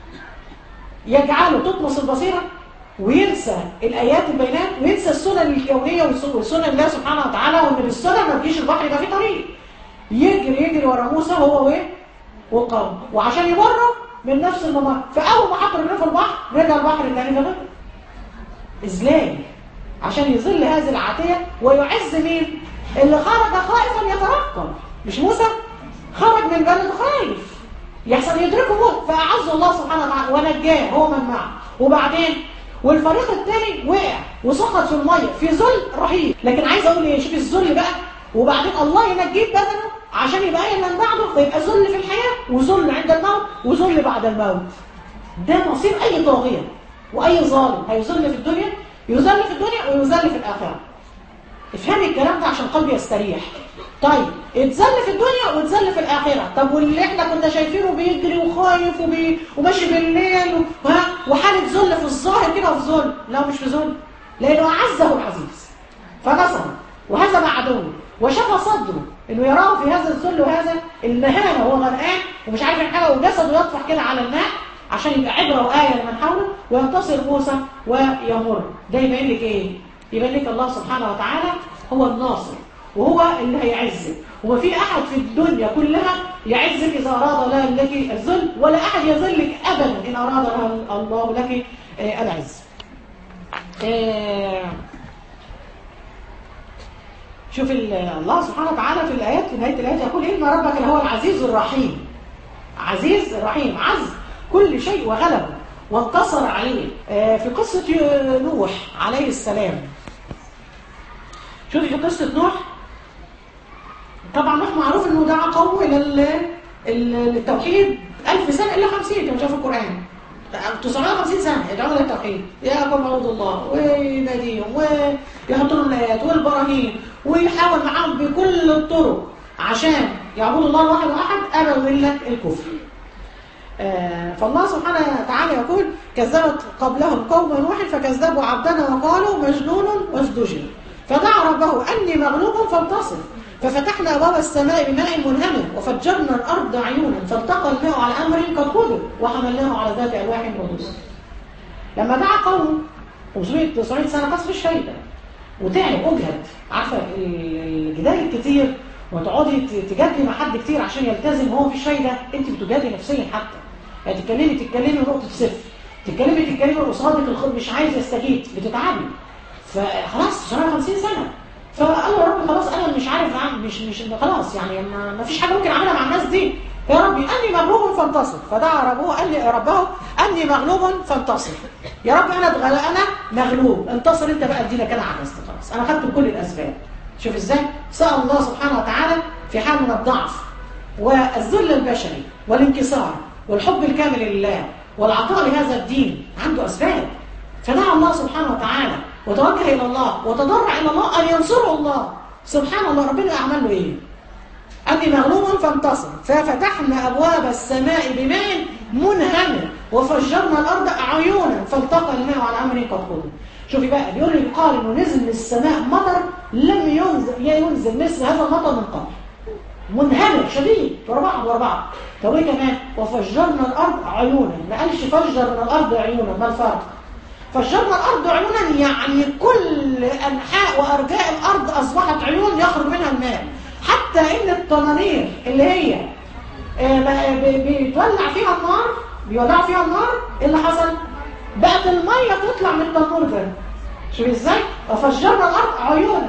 يجعله تطمس البصيره وينسى الايات البينات وينسى السنن الكونيه وسنن الله سبحانه وتعالى، وان بالسنن ما تجيش البحر يبقى فيه طريق. يجري ورا موسى هو وقوم، وعشان يمروا من نفس الممر. فاول ما حط رجله في البحر رجع البحر الثاني غرق. ازاي؟ عشان يظل هذه العاتيه ويعز مين؟ اللي خرج خائفا يترقب. مش موسى خرج من البلد خايف يحصل يدركه موت، فاعز الله سبحانه وتعالى ونجاه هو من معه. وبعدين والفريق الثاني وقع وسقط في الميه في ذل رهيب. لكن عايز اقول ايه؟ شوف الذل بقى، وبعدين الله ينجيه بدنه عشان يبقى ايه من بعده، فيبقى ذل في الحياه وذل عند الموت وذل بعد الموت. ده مصير اي طاغيه واي ظالم. هيذل في الدنيا، يذل في الدنيا ويذل في الاخره. افهمي الكلام ده عشان قلبي يستريح. طيب اتذل في الدنيا واتذل في الاخره. طب واللي احنا كنا شايفينه بيجري وخايف وماشي بالليل وحاله ذل في الظاهر كده وفي ذل، لا مش في ذل، لانه اعزه العزيز فنصره وهزم عدوه وشفى صدره انه يراه في هذا الذل وهذا المهانه وهو غرقان ومش عارف يعمل حاجه وجسده يطفح كده على الماء عشان يبقى عبره وايه لمن حوله وينتصر موسى ويمر. ده يبين لك ايه؟ يبين لك الله سبحانه وتعالى هو الناصر وهو اللي هيعزك. وما في احد في الدنيا كلها يعزك اذا اراد الله لك الذل، ولا احد يذلك ابدا ان اراد الله لك العز. شوف الله سبحانه وتعالى في الآيات في نهاية الآيات يقول إن ربك هو العزيز الرحيم. عزيز الرحيم، عز كل شيء وغلبه. وانتصر عليه. في قصة نوح عليه السلام، شوفي في قصة نوح، طبعا نوح معروف انه دعا قومه الى التوحيد 1000 سنة الا 50 كما شاف في القرآن، 950 سنة يدعون الى التوحيد، يا قوم اعبدوا الله ويناديهم ويحط لهم الايات والبراهين ويحاول معاهم بكل الطرق عشان يعبدوا الله الواحد واحد، ابوا الا الكفر. فالله سبحانه وتعالى يقول كذبت قبلهم قوم نوح فكذبوا عبدنا وقالوا مجنون وازدجر، فدعا ربه أني مغلوب فانتصر، ففتحنا أبواب السماء بماء منهمر وفجرنا الأرض عيونا فالتقى الماء على أمر قد قدر وحملناه على ذات ألواح ودسر. لما دعا قوم 900 سنة قصف الشيطة وتعب أجهد، عارفة الجدال الكتير وتقعدي تجادلي مع حد كتير عشان يلتزم هو في الشيء ده، انت بتجادلي نفسيا حتى، يعني تتكلمي نقطة صفر، تتكلمي قصادك الخط مش عايز يستجيب، بتتعبي. فخلاص 950 سنة، فقال يا رب خلاص انا مش عارف مش خلاص، يعني ما فيش حاجة ممكن اعملها مع الناس دي، يا ربي اني مغلوب فانتصر، فدعا ربه اني مغلوب فانتصر، يا رب انا مغلوب، انتصر انت بقى، اديلك انا عجزت خلاص، انا خدت بكل الاسباب. شوف ازاي سأل الله سبحانه وتعالى في حال من الضعف والذل البشري والانكسار والحب الكامل لله والعطاء لهذا الدين، عنده أسباب، فدعا الله سبحانه وتعالى وتوجه إلى الله وتضرع إلى الله أن ينصره الله. سبحان الله، ربنا أعمل له إيه؟ أني مغلوب فانتصر، ففتحنا أبواب السماء بماء منهمر وفجرنا الأرض عيونا فالتقى الماء على أمر قد قدر. شوفي بقى بيقول لي قال إنه نزل من السماء مطر لم ينزل مثل هذا المطر من قبل، منهمر شديد ورا بعض. طب ايه كمان؟ وفجرنا الارض عيونا، ما قالش فجر من الارض عيونا، ما الفرق؟ فجرنا الارض عيونا يعني كل انحاء وارجاء الارض اصبحت عيون يخرج منها الماء، حتى ان التنانير اللي هي بيولعوا فيها النار، ايه اللي حصل؟ بقت الميه تطلع من التنور ده. شوف ازاي؟ وفجرنا الارض عيونا،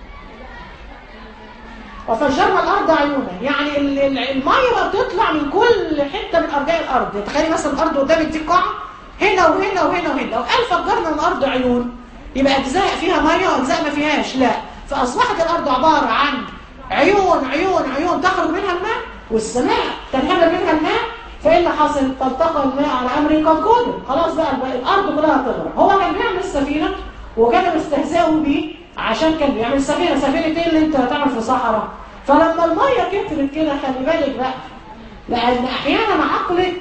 وفجرنا الارض عيونا، يعني الميه بقى بتطلع من كل حته من ارجاء الارض. تخيلي مثلا الارض قدامك دي قاعه هنا وهنا وهنا وهنا، لو قال فجرنا الارض عيون يبقى اجزاء فيها ميه واجزاء ما فيهاش، لا، فاصبحت الارض عباره عن عيون عيون عيون تخرج منها الماء والسماء تنهمر منها الماء. فايه اللي حصل؟ فالتقى الماء على امر قد قدر، خلاص بقى الارض كلها تغرق. هو كان بيعمل السفينه وكانوا بيستهزئوا بيه عشان كان بيعمل سفينه ايه اللي انت هتعمل في صحراء؟ فلما الميه كترت كده خلي بالك بقى، لان احيانا عقلك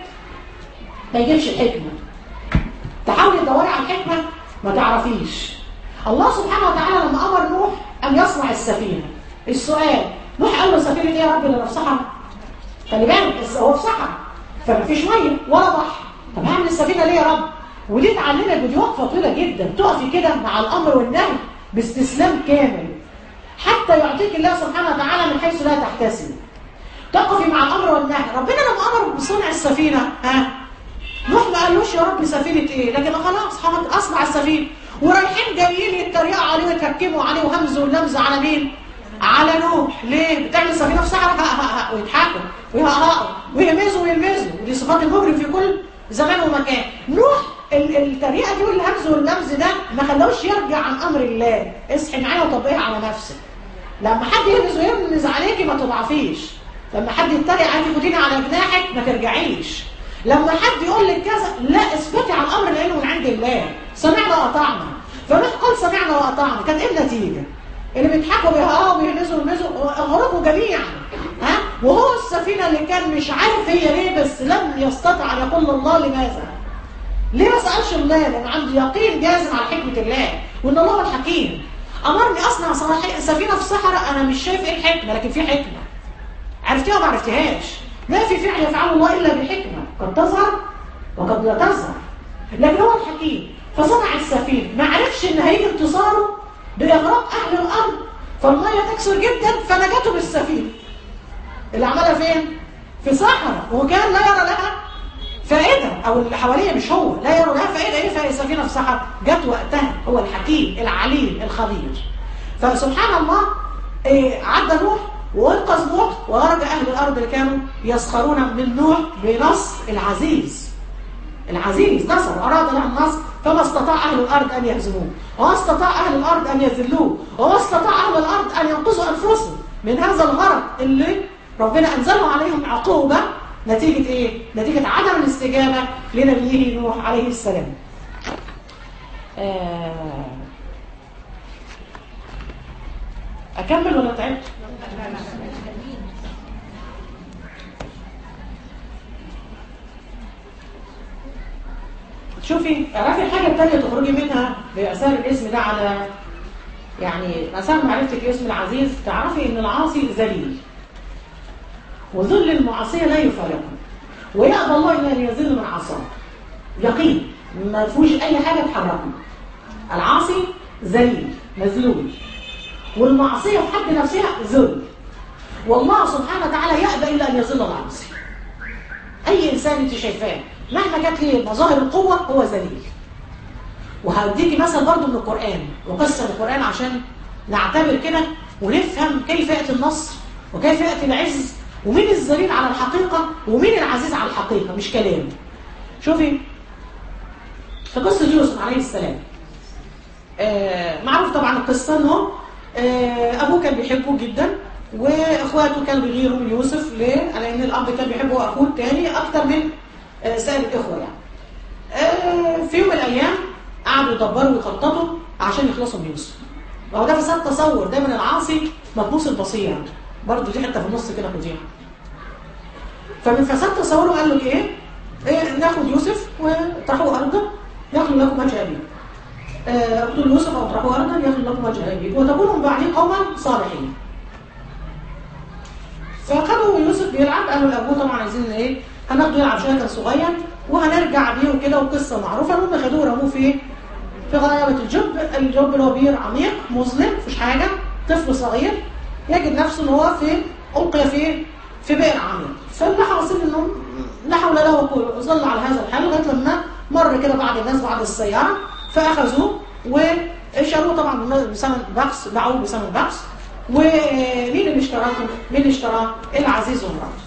ما يجيبش الحكمه، تحاولي تدوري على الحكمه ما تعرفيش. الله سبحانه وتعالى لما امر نوح ان يصنع السفينه، السؤال نوح قال له سفينه ايه يا رب اللي في صحراء؟ خلي بالك هو في صحراء فما فيش ميه ولا بحر، طب هعمل السفينه ليه يا رب؟ ودي اتعلمت بدي وقفه طويله جدا، تقفي كده مع الامر والنهي باستسلام كامل حتى يعطيك الله سبحانه وتعالى من حيث لا تحتسب. تقفي مع الامر والنهي. ربنا لما امر بصنع السفينه نوح ما قالوش يا رب سفينه ايه، لكن خلاص اصنع السفينه، ورايحين جايين يتريقوا عليه ويتهكموا عليه وهمزوا ولمزوا على مين؟ على نوح. ليه؟ بتعمل سفينه في صحراء ويضحكوا ويهققوا ويهمزوا ويلمزوا، ودي صفات المجرم في كل زمان ومكان. نوح التريقه دي والهمز واللمز ده ما خلوش يرجع عن امر الله. اصحي معايا وطبقيها على نفسك. لما حد يهمز ويرمز عليكي ما تضعفيش، لما حد يتريق عليكي خديني على جناحك ما ترجعيش، لما حد يقول لك كذا لا اثبتي على الامر لانه من عند الله. سمعنا واطعنا. فنوح قال سمعنا واطعنا، كانت ايه النتيجه؟ اللي بيضحكوا بيهقوا ويهمزوا ويلمزوا غرقوا جميعا. وهو السفينه اللي كان مش عارف هي ليه، بس لم يستطع ان يقول الله لماذا؟ ليه ما سالش الله؟ لان عنده يقين جازم على حكمه الله وان الله هو الحكيم. امرني اصنع سفينه في صحراء، انا مش شايف ايه الحكمه، لكن في حكمه. عرفتيها وما عرفتيهاش؟ ما في فعل يفعله الله الا بحكمه، قد تظهر وقد لا تظهر، لكن هو الحكيم. فصنع السفينه، ما عرفش ان هيجي انتصاره باغراق اهل الارض فالميه تكسر جدا فنجته بالسفينه. اللي عملها فين؟ في صحراء، وكان لا يرى لها فائده، او اللي حواليه مش هو لا يرى لها فائده. ايه فائده السفينه في صحراء؟ جت وقتها. هو الحكيم العليم الخبير. فسبحان الله عدى نوح وانقذ نوح وغرق اهل الارض اللي كانوا يسخرون من نوح بنص العزيز. العزيز نصر، أراد له النصر، فما استطاع أهل الأرض أن يهزموه، وما استطاع أهل الأرض أن يذلوه، وما استطاع أهل الأرض أن ينقذوا أنفسهم من هذا الغرق اللي ربنا أنزله عليهم عقوبة نتيجة إيه؟ نتيجة عدم الاستجابة لنبيه نوح عليه السلام. أكمل ولا تعبت؟ شوفي اعرفي الحاجة التانية تخرجي منها بأثار الاسم ده على يعني أثار معرفتك اسم العزيز، تعرفي إن العاصي ذليل وذل المعصية لا يفارقه، ويأبى الله إلا أن يذل من عصاه، يقين ما فيهوش أي حاجة تحركه. العاصي ذليل مذلول، والمعصية في حد نفسها ذل، والله سبحانه وتعالى يأبى إلا أن يذل العاصي. أي إنسان أنت شايفاه مهما كانت ليه مظاهر القوة هو ذليل. وهديكي مثل برضو من القرآن وقصة من القرآن عشان نعتبر كده ونفهم كيف يأتي النصر وكيف يأتي العز، ومين الذليل على الحقيقة ومين العزيز على الحقيقة مش كلام. شوفي في قصة يوسف عليه السلام، معروف طبعا القصة انه ابوه كان بيحبه جدا، واخواته كانوا بيغيروا من يوسف ليه؟ لان الاب كان بيحبه واخوه الثاني اكتر من سائر الاخوه يعني. في يوم من الايام قعدوا يدبروا ويخططوا عشان يخلصوا من يوسف. وهو ده فساد تصور، دايما العاصي مطموس البصيره، برضه دي حته في النص كده خديها. فمن فساد تصوره قال لك ايه ناخد يوسف وطرحوه ارضا ياخذ لكم وجه ابيه. اقتلوا يوسف او اطرحوه ارضا ياخذ لكم وجه ابيه وتكونوا من بعده قوما صالحين. فخدوا يوسف بيلعب، قالوا لابوه طبعا عايزين هناخده يلعب شويه كان صغير وهنرجع بيه وكده، وقصه معروفه. المهم خدوه رموه في غيابه الجب اللي هو بير عميق مظلم مفيش حاجه، طفل صغير يجد نفسه ان هو القي في بئر عميق. فاللي حاصل انه لا حول له قوه، ظل على هذا الحال لغايه لما مر كده بعض الناس بعد السياره فاخذوه وشالوه طبعا بثمن بخس، باعوه بثمن بخس. ومين اللي اشتراه؟ مين اللي اشتراه؟ العزيز ومراته.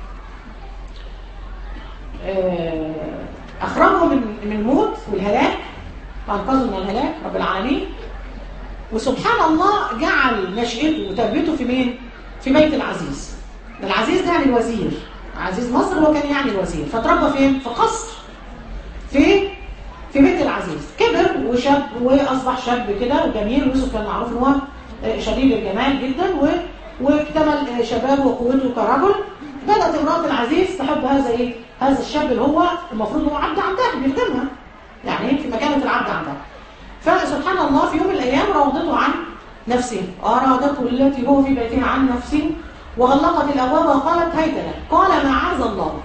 اخرجوا من الموت والهلاك وانقذوا من الهلاك رب العالمين. وسبحان الله جعل نشأته وتربيته في مين؟ في بيت العزيز. العزيز ده يعني الوزير، عزيز مصر هو كان يعني الوزير، فتربى فين؟ في قصر في بيت العزيز. كبر وشاب واصبح شاب كده جميل. يوسف كان معروف ان هو شديد الجمال جدا واكتمل شبابه وقوته كرجل. بدأت امرأة العزيز تحب هذا الشاب اللي هو المفروض هو عبد عندها بيخدمها، يعني في مكانة العبد عندها. فسبحان الله في يوم من الايام راودته عن نفسه، أرادته التي هو في بيتها عن نفسه وغلقت الابواب وقالت هيت لك. قال معاذ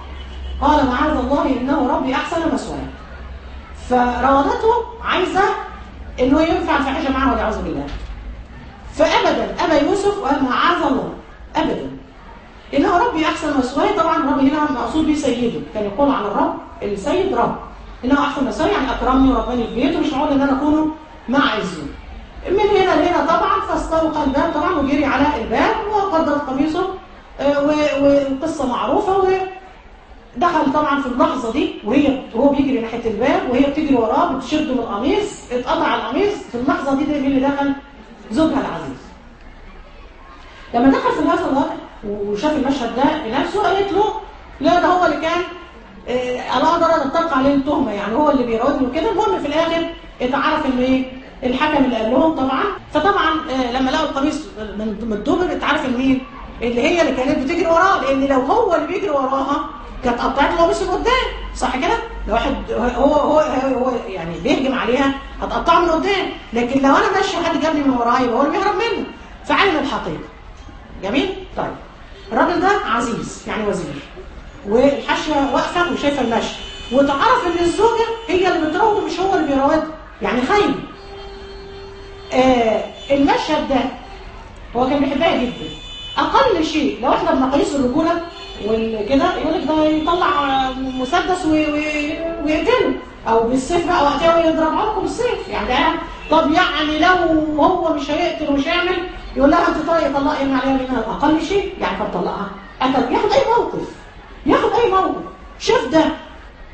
الله انه ربي احسن مثواي. فراودته عايزه انه ينفع الفاحشه معه والعياذ بالله. فابدا ابى يوسف وقال معاذ الله ابدا انه ربي احسن مثواي. طبعا ربي هنا مقصود به سيده، كان يقول على الرب السيد رب، انه احسن مثواي يعني اكرمني ورباني في بيته، مش معقول ان انا اكون مع عزه. من هنا لهنا طبعا فاستوقى الباب طبعا وجري على الباب وقدت قميصه والقصه معروفه. ودخل طبعا في اللحظه دي وهو بيجري ناحيه الباب وهي بتجري وراه بتشده من القميص، اتقطع القميص. في اللحظه دي مين اللي دخل؟ زوجها العزيز. لما دخل في هذا الوقت وشاف المشهد ده بنفسه قالت له لا ده هو اللي كان انا اقدر اطلق عليه التهمه، يعني هو اللي بيراودني وكده. المهم في الاخر اتعرف ان الحكم اللي قال لهم طبعا. فطبعا لما لقوا القميص من الدبر اتعرف ان مين اللي هي اللي كانت بتجري وراه، لان لو هو اللي بيجري وراها كانت قطعت له قميص من قدام، صح كده؟ لو واحد هو يعني بيهجم عليها هتقطعه من قدام، لكن لو انا ماشي حد جابني من ورايا يبقى هو اللي بيهرب منه. فعلم الحقيقه. جميل؟ طيب الراجل ده عزيز يعني وزير، والحاشيه واقفه وشايفه المشي، وتعرف ان الزوجه هي اللي بتراوده مش هو اللي بيراودها، يعني خاين. المشهد ده هو كان بيحبها جدا. اقل شيء لو احنا بنقيس الرجوله وكده يقول لك ده يطلع مسدس ويقتله، او بالسيف بقى وقتها يضرب عنكم بالسيف يعني ده. طب يعني لو هو مش هيقتل ومش هيعمل يقول لها انت طيب طلقي من عليها منها اقل شيء يعني. قد طلقها قتل، ياخد اي موقف. شاف ده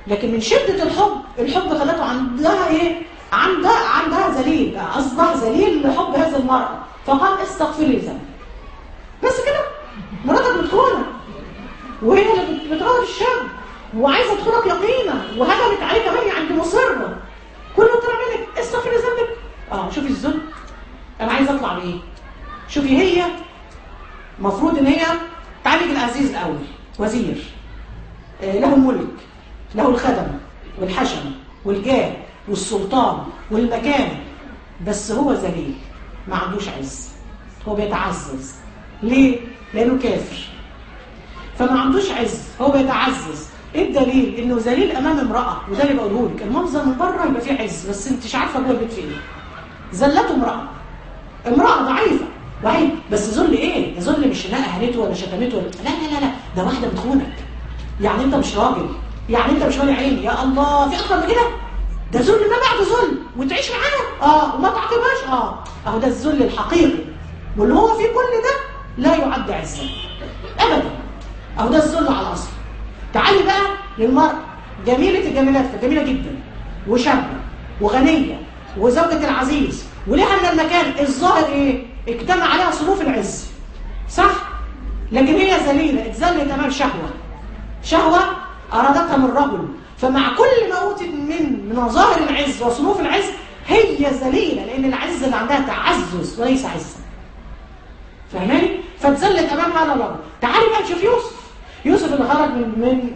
لكن من شدة الحب خلته عندها ايه؟ عندها ذليل، اصبح ذليل لحب هذه المرأة، فقال استغفري ذنبك. بس كده، مراتك بتخونك وهي اللي بتراود الشاب وعايزه تدخلك يقينا وهجمت عليه كمان، يعني مصره كله طلع منك استغفري ذنبك. شوفي الذل، انا عايزه اطلع بايه؟ شوفي هي المفروض ان هي تعالج العزيز الاول، وزير له الملك، له الخدم والحشم والجاه والسلطان والمكان، بس هو ذليل ما عندوش عز، هو بيتعزز. ليه؟ لانه كافر فما عندوش عز، هو بيتعزز. ايه الدليل؟ انه ذليل امام امراه، وده اللي بقوله لك، المنظر من بره يبقى فيه عز بس انت مش عارفه جوه البيت فيه ايه. ذلته امراه ضعيفه وعيب، بس ذل ايه؟ ذل مش انها اهانته ولا شتمته ولا لا لا لا لا، ده واحده بتخونك، يعني انت مش راجل، يعني انت مش مالي عيني، يا الله في اكتر من كده؟ ده ذل ما بعد ذل، وتعيش معاه وما تعاقبهاش. اهو ده الذل الحقيقي، واللي هو فيه كل ده لا يعد عزا ابدا. اهو ده الذل على الاصل. تعالي بقى للمرأة جميلة الجميلات، فجميلة جدا وشابة وغنية وزوجة العزيز ولها من المكان الظاهر ايه؟ اجتمع عليها صنوف العز، صح؟ لكن هي ذليلة، اتذلت امام شهوة ارادتها من رجل، فمع كل ما اوتت من مظاهر العز وصنوف العز هي ذليلة، لان العز اللي عندها تعزز وليس عزا. فاهماني؟ فاتذلت امام هذا الرجل. تعالي بقى نشوف يوسف اللي خرج من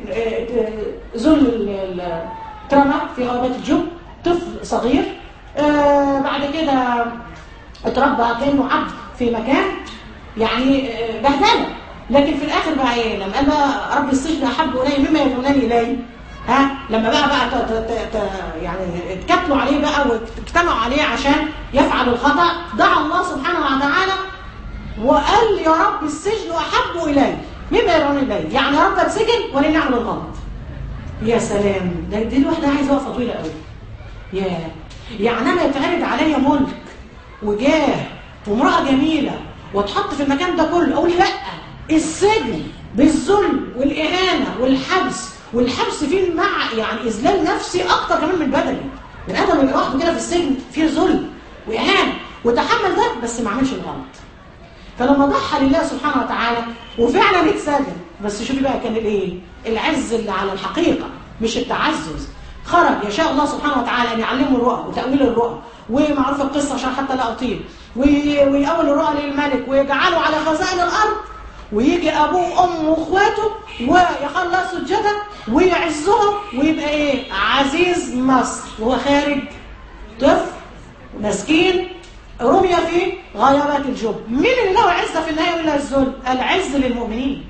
ذل اترمى في غابة الجب، طفل صغير، بعد كده اتربى كأنه عبد في مكان، يعني بهدله. لكن في الاخر بقى ايه؟ لما قال بقى رب السجن احب الي مما يدعونني اليه، لما بقى يعني اتكتلوا عليه بقى واجتمعوا عليه عشان يفعل الخطأ، دعا الله سبحانه وتعالى وقال يا رب السجن احب الي مما يدعونني اليه، يعني يا رب اتسجن ولن اعمل الغلط. يا سلام، دي الواحده عايزه وقفه طويله قوي. يعني انا يتعرض عليا ملك وجاه وامراه جميله واتحط في المكان ده كله، اقول لا، السجن بالذل والاهانه والحبس فيه مع يعني اذلال نفسي اكتر كمان من بدني. من ادم اللي لوحده كده في السجن فيه ذل واهانه وتحمل ده بس ما عملش الغلط. فلما ضحى لله سبحانه وتعالى وفعلا اتسجن، بس شوفي بقى كان الايه؟ العز اللي على الحقيقه مش التعزز. خرج يشاء الله سبحانه وتعالى ان يعلمه الرؤى وتاويل الرؤى، ومعروف القصه عشان حتى لا اطيل، ويأول الرؤى للملك ويجعله على خزائن الارض، ويجي ابوه وامه واخواته ويخلى سجدا ويعزهم ويبقى ايه؟ عزيز مصر، وهو خارج طفل مسكين رمي في غيابات الجب. مين اللي له عزة في النهاية ولا الذل؟ العز للمؤمنين،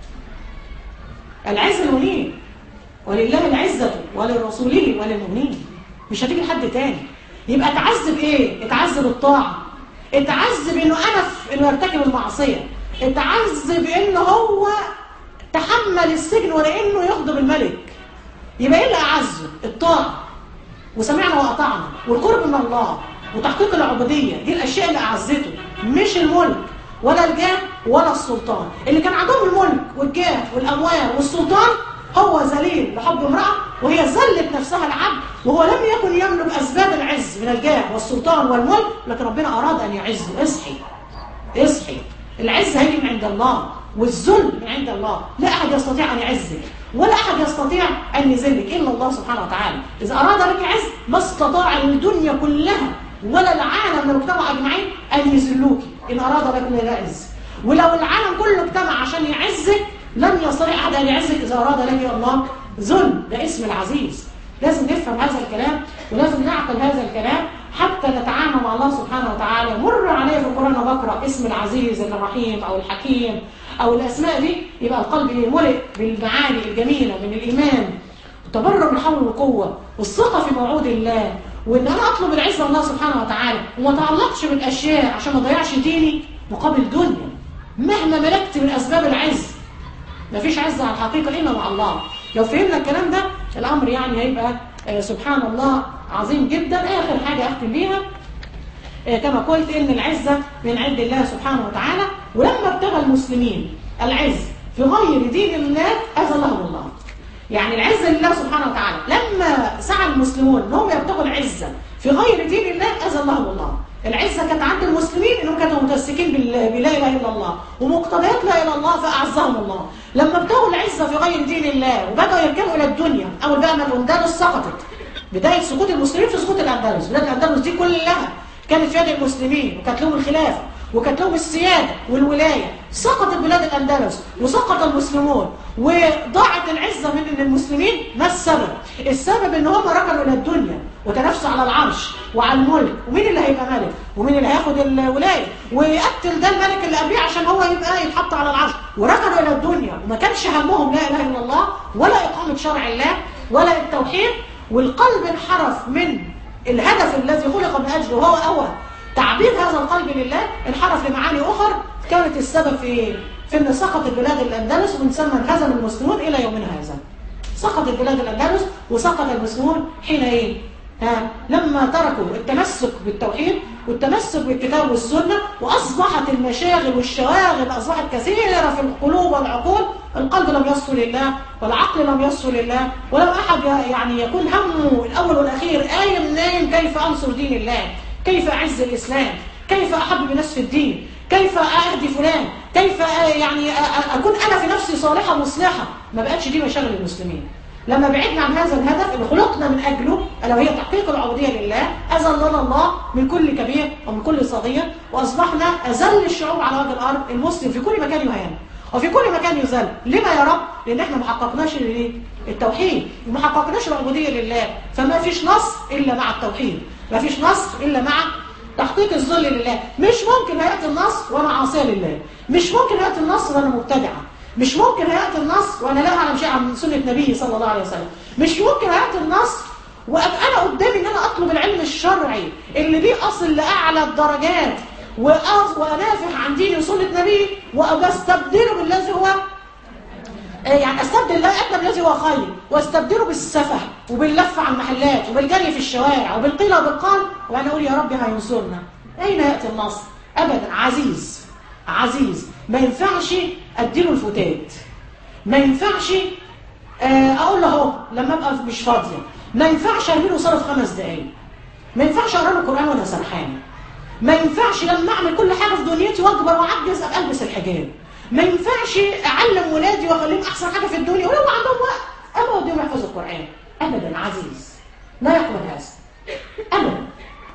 العز للمؤمنين، ولله العزة ولرسوله وللمؤمنين، مش هتيجي لحد تاني. يبقى اتعذب ايه؟ اتعذب الطاعة، اتعذب انه انف انه يرتكب المعصية، اتعذب انه هو تحمل السجن ولا انه يغضب الملك. يبقى ايه اللي اعزه؟ الطاعة وسمعنا واطعنا والقرب من الله وتحقيق العبودية، دي الاشياء اللي اعزته، مش الملك ولا الجاه ولا السلطان. اللي كان عندهم الملك والجاه والاموال والسلطان هو ذليل لحب امرأة، وهي ذلت نفسها العبد، وهو لم يكن يملك اسباب العز من الجاه والسلطان والملك، لكن ربنا اراد ان يعزه. اصحي، العز هيجي من عند الله والذل من عند الله. لا احد يستطيع ان يعزك ولا احد يستطيع ان يذلك الا الله سبحانه وتعالى. اذا اراد لك عز ما استطاع الدنيا كلها ولا العالم من المجتمع اجمعين ان يذلوك ان اراد لك عز. ولو العالم كله اجتمع عشان يعزك لن يستطيع احد ان يعزك اذا اراد لك الله ذل. ده اسم العزيز. لازم نفهم هذا الكلام ولازم نعقل هذا الكلام حتى نتعامل مع الله سبحانه وتعالى. مر عليه في القرآن بقرأ اسم العزيز الرحيم أو الحكيم أو الأسماء دي، يبقى القلب ملئ بالمعاني الجميلة من الإيمان والتبرع بالحول والقوة والثقة في موعود الله، وإن أنا أطلب العزة الله سبحانه وتعالى وما تعلقش بالأشياء عشان ما ضيعش ديني مقابل دنيا. مهما ملكت من أسباب العز مفيش عز على الحقيقة إلا مع الله. لو فهمنا الكلام ده الأمر يعني هيبقى سبحان الله عظيم جدا. آخر حاجة أختم بيها كما قلت إن العزة من عند الله سبحانه وتعالى، ولما ابتغى المسلمين العز في غير دين الله أذلهم الله. يعني العزة لله سبحانه وتعالى. لما سعى المسلمون انهم يبتغوا العزة في غير دين الله أذلهم الله. العزة كانت عند المسلمين انهم كانوا متمسكين بلا اله الا الله ومقتضيات لا اله الا الله فاعزهم الله. لما ابتغوا العزة في غير دين الله وبدأوا يرجعوا الى الدنيا، اول بقى ما الاندلس سقطت، بداية سقوط المسلمين في سقوط الأندلس. بلاد الأندلس دي كلها كانت في يد المسلمين وكانت لهم الخلافة وكانت لهم السيادة والولاية. سقطت بلاد الأندلس وسقط المسلمون وضاعت العزة من المسلمين. ما السبب؟ السبب ان هم ركنوا إلى الدنيا وتنافسوا على العرش وعلى الملك، ومين اللي هيبقى ملك ومين اللي هياخد الولاية ويقتل ده الملك اللي قبليه عشان هو يبقى يتحط على العرش. وركنوا إلى الدنيا وما كانش همهم لا إله إلا الله ولا إقامة شرع الله ولا التوحيد، والقلب انحرف من الهدف الذي خلق من أجله وهو أول تعبير هذا القلب لله، انحرف لمعاني أخرى كانت السبب في إيه؟ في أن سقطت بلاد الأندلس ومن ثم انهزم المسلمون إلى يومنا هذا. سقطت بلاد الأندلس وسقط المسلمون حين إيه؟ لما تركوا التمسك بالتوحيد والتمسك بالكتاب والسنة، وأصبحت المشاغل والشواغل أصبحت كثيرة في القلوب والعقول. القلب لم يصل لله والعقل لم يصل لله، ولم أحد يعني يكون همه الأول والأخير قايم نايم كيف أنصر دين الله، كيف أعز الإسلام، كيف أحبب الناس في الدين، كيف أهدي فلان، كيف يعني أكون أنا في نفسي صالحة مصلحة. ما بقتش دي مشاغل المسلمين. لما بعدنا عن هذا الهدف اللي خلقنا من أجله ألا وهي تحقيق العبودية لله، أذلنا الله من كل كبير ومن كل صغير، وأصبحنا أذل الشعوب على وجه الأرض. المسلم في كل مكان يهان وفي كل مكان يذل. لما يا رب؟ لأن احنا ما حققناش التوحيد وما حققناش العبودية لله. فما فيش نصر إلا مع التوحيد، ما فيش نصر إلا مع تحقيق الذل لله. مش ممكن هيأتي النصر وأنا عاصية لله، مش ممكن هيأتي النصر وأنا مبتدعة، مش ممكن هيأتي النصر وأنا لا أعلم شيء عن سنة نبي صلى الله عليه وسلم، مش ممكن هيأتي النصر وأبقى أنا قدامي إن أنا أطلب العلم الشرعي اللي بيه أصل لأعلى الدرجات وأنافح عن دين وسنة نبي وأستبدله بالذي هو يعني أستبدل الله أكبر الذي هو خير، واستبدله بالسفه وباللف على المحلات وبالجري في الشوارع وبالقيل وبالقال، وأنا أقول يا رب هينصرنا. أين يأتي النصر؟ أبدا. عزيز عزيز ما ينفعش أديله الفتات، ما ينفعش أقول له اهو لما أبقى مش فاضية، ما ينفعش أعمله صلاة 5 دقايق، ما ينفعش أقرأ له القرآن وأنا سرحانة، ما ينفعش لما أعمل كل حاجة في دنيتي وأكبر وأعجز أبقى ألبس الحجاب، ما ينفعش أعلم ولادي وأخليهم أحسن حاجة في الدنيا ولو عندهم وقت أبقى أوديهم يحفظوا القرآن. أبدا. عزيز لا يقبل هذا أبدا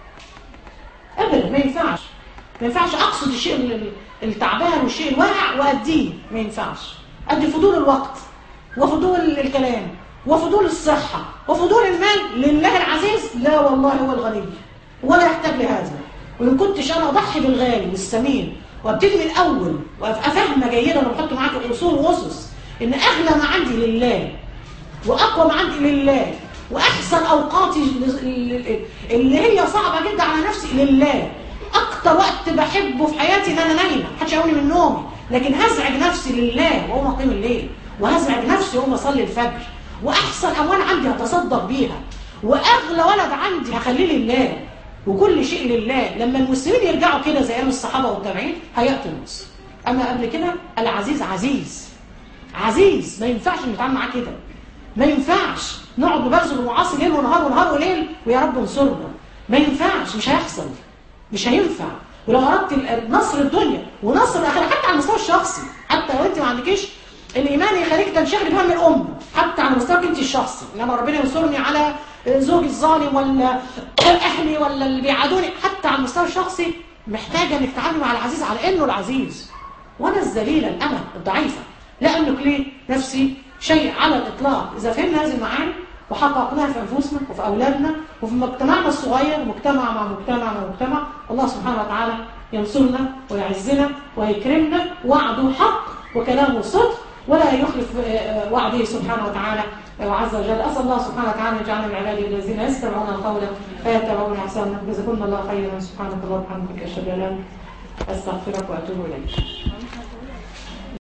أبدا. ما ينفعش، ما ينفعش أقصد الشيء التعبان والشيء الواقع وأديه. ما ينفعش أدي فضول الوقت وفضول الكلام وفضول الصحة وفضول المال لله العزيز. لا والله هو الغني ولا يحتاج لهذا. وإن كنتش أنا أضحي بالغالي والثمين وابتدي من الأول وأبقى فاهمة جيدا وبحط معاك الأصول وأسس إن أغلى ما عندي لله وأقوى ما عندي لله وأحسن أوقاتي اللي هي صعبة جدا على نفسي لله. أكتر وقت بحبه في حياتي إن أنا نايمة محدش يقولي من نومي، لكن هزعج نفسي لله وأقوم أقيم الليل، وهزعج نفسي وأقوم أصلي الفجر، وأحسن أموال عندي هتصدق بيها، وأغلى ولد عندي هخليه لله، وكل شيء لله. لما المسلمين يرجعوا كده زي أيام الصحابة والتابعين هيأتي النصر. أما قبل كده العزيز عزيز عزيز، ما ينفعش نتعامل معاه كده، ما ينفعش نقعد نبذل ونعاصي ليل ونهار ونهار وليل ويا رب انصرنا. ما ينفعش، مش هيحصل، مش هينفع. ولو أردت نصر الدنيا ونصر الآخرة حتى على المستوى الشخصي، حتى لو أنت ما عندكيش الإيمان يخليك تنشغل بهم الأمة، حتى على مستواك أنت الشخصي، لما ربنا ينصرني على زوجي الظالم ولا أهلي ولا اللي بيعادوني، حتى على المستوى الشخصي محتاجة أنك تتعامل مع العزيز على إنه العزيز، وأنا الذليلة الأمة الضعيفة لا أملك ليه نفسي شيء على الإطلاق. إذا فهمنا هذه المعاني وحققناها في أنفسنا وفي أولادنا وفي مجتمعنا الصغير، مجتمع مع مجتمع مع مجتمع، الله سبحانه وتعالى ينصرنا ويعزنا ويكرمنا. وعده حق وكلامه صدق ولا يخلف وعده سبحانه وتعالى وعز وجل. أسأل الله سبحانه وتعالى أن يجعلنا من عباده الذين يستمعون القول فيتبعون أحسنه. جزاكم الله خيرا. سبحانك اللهم وبحمدك أشهد أن لا إله إلا أنت أستغفرك وأتوب إليك.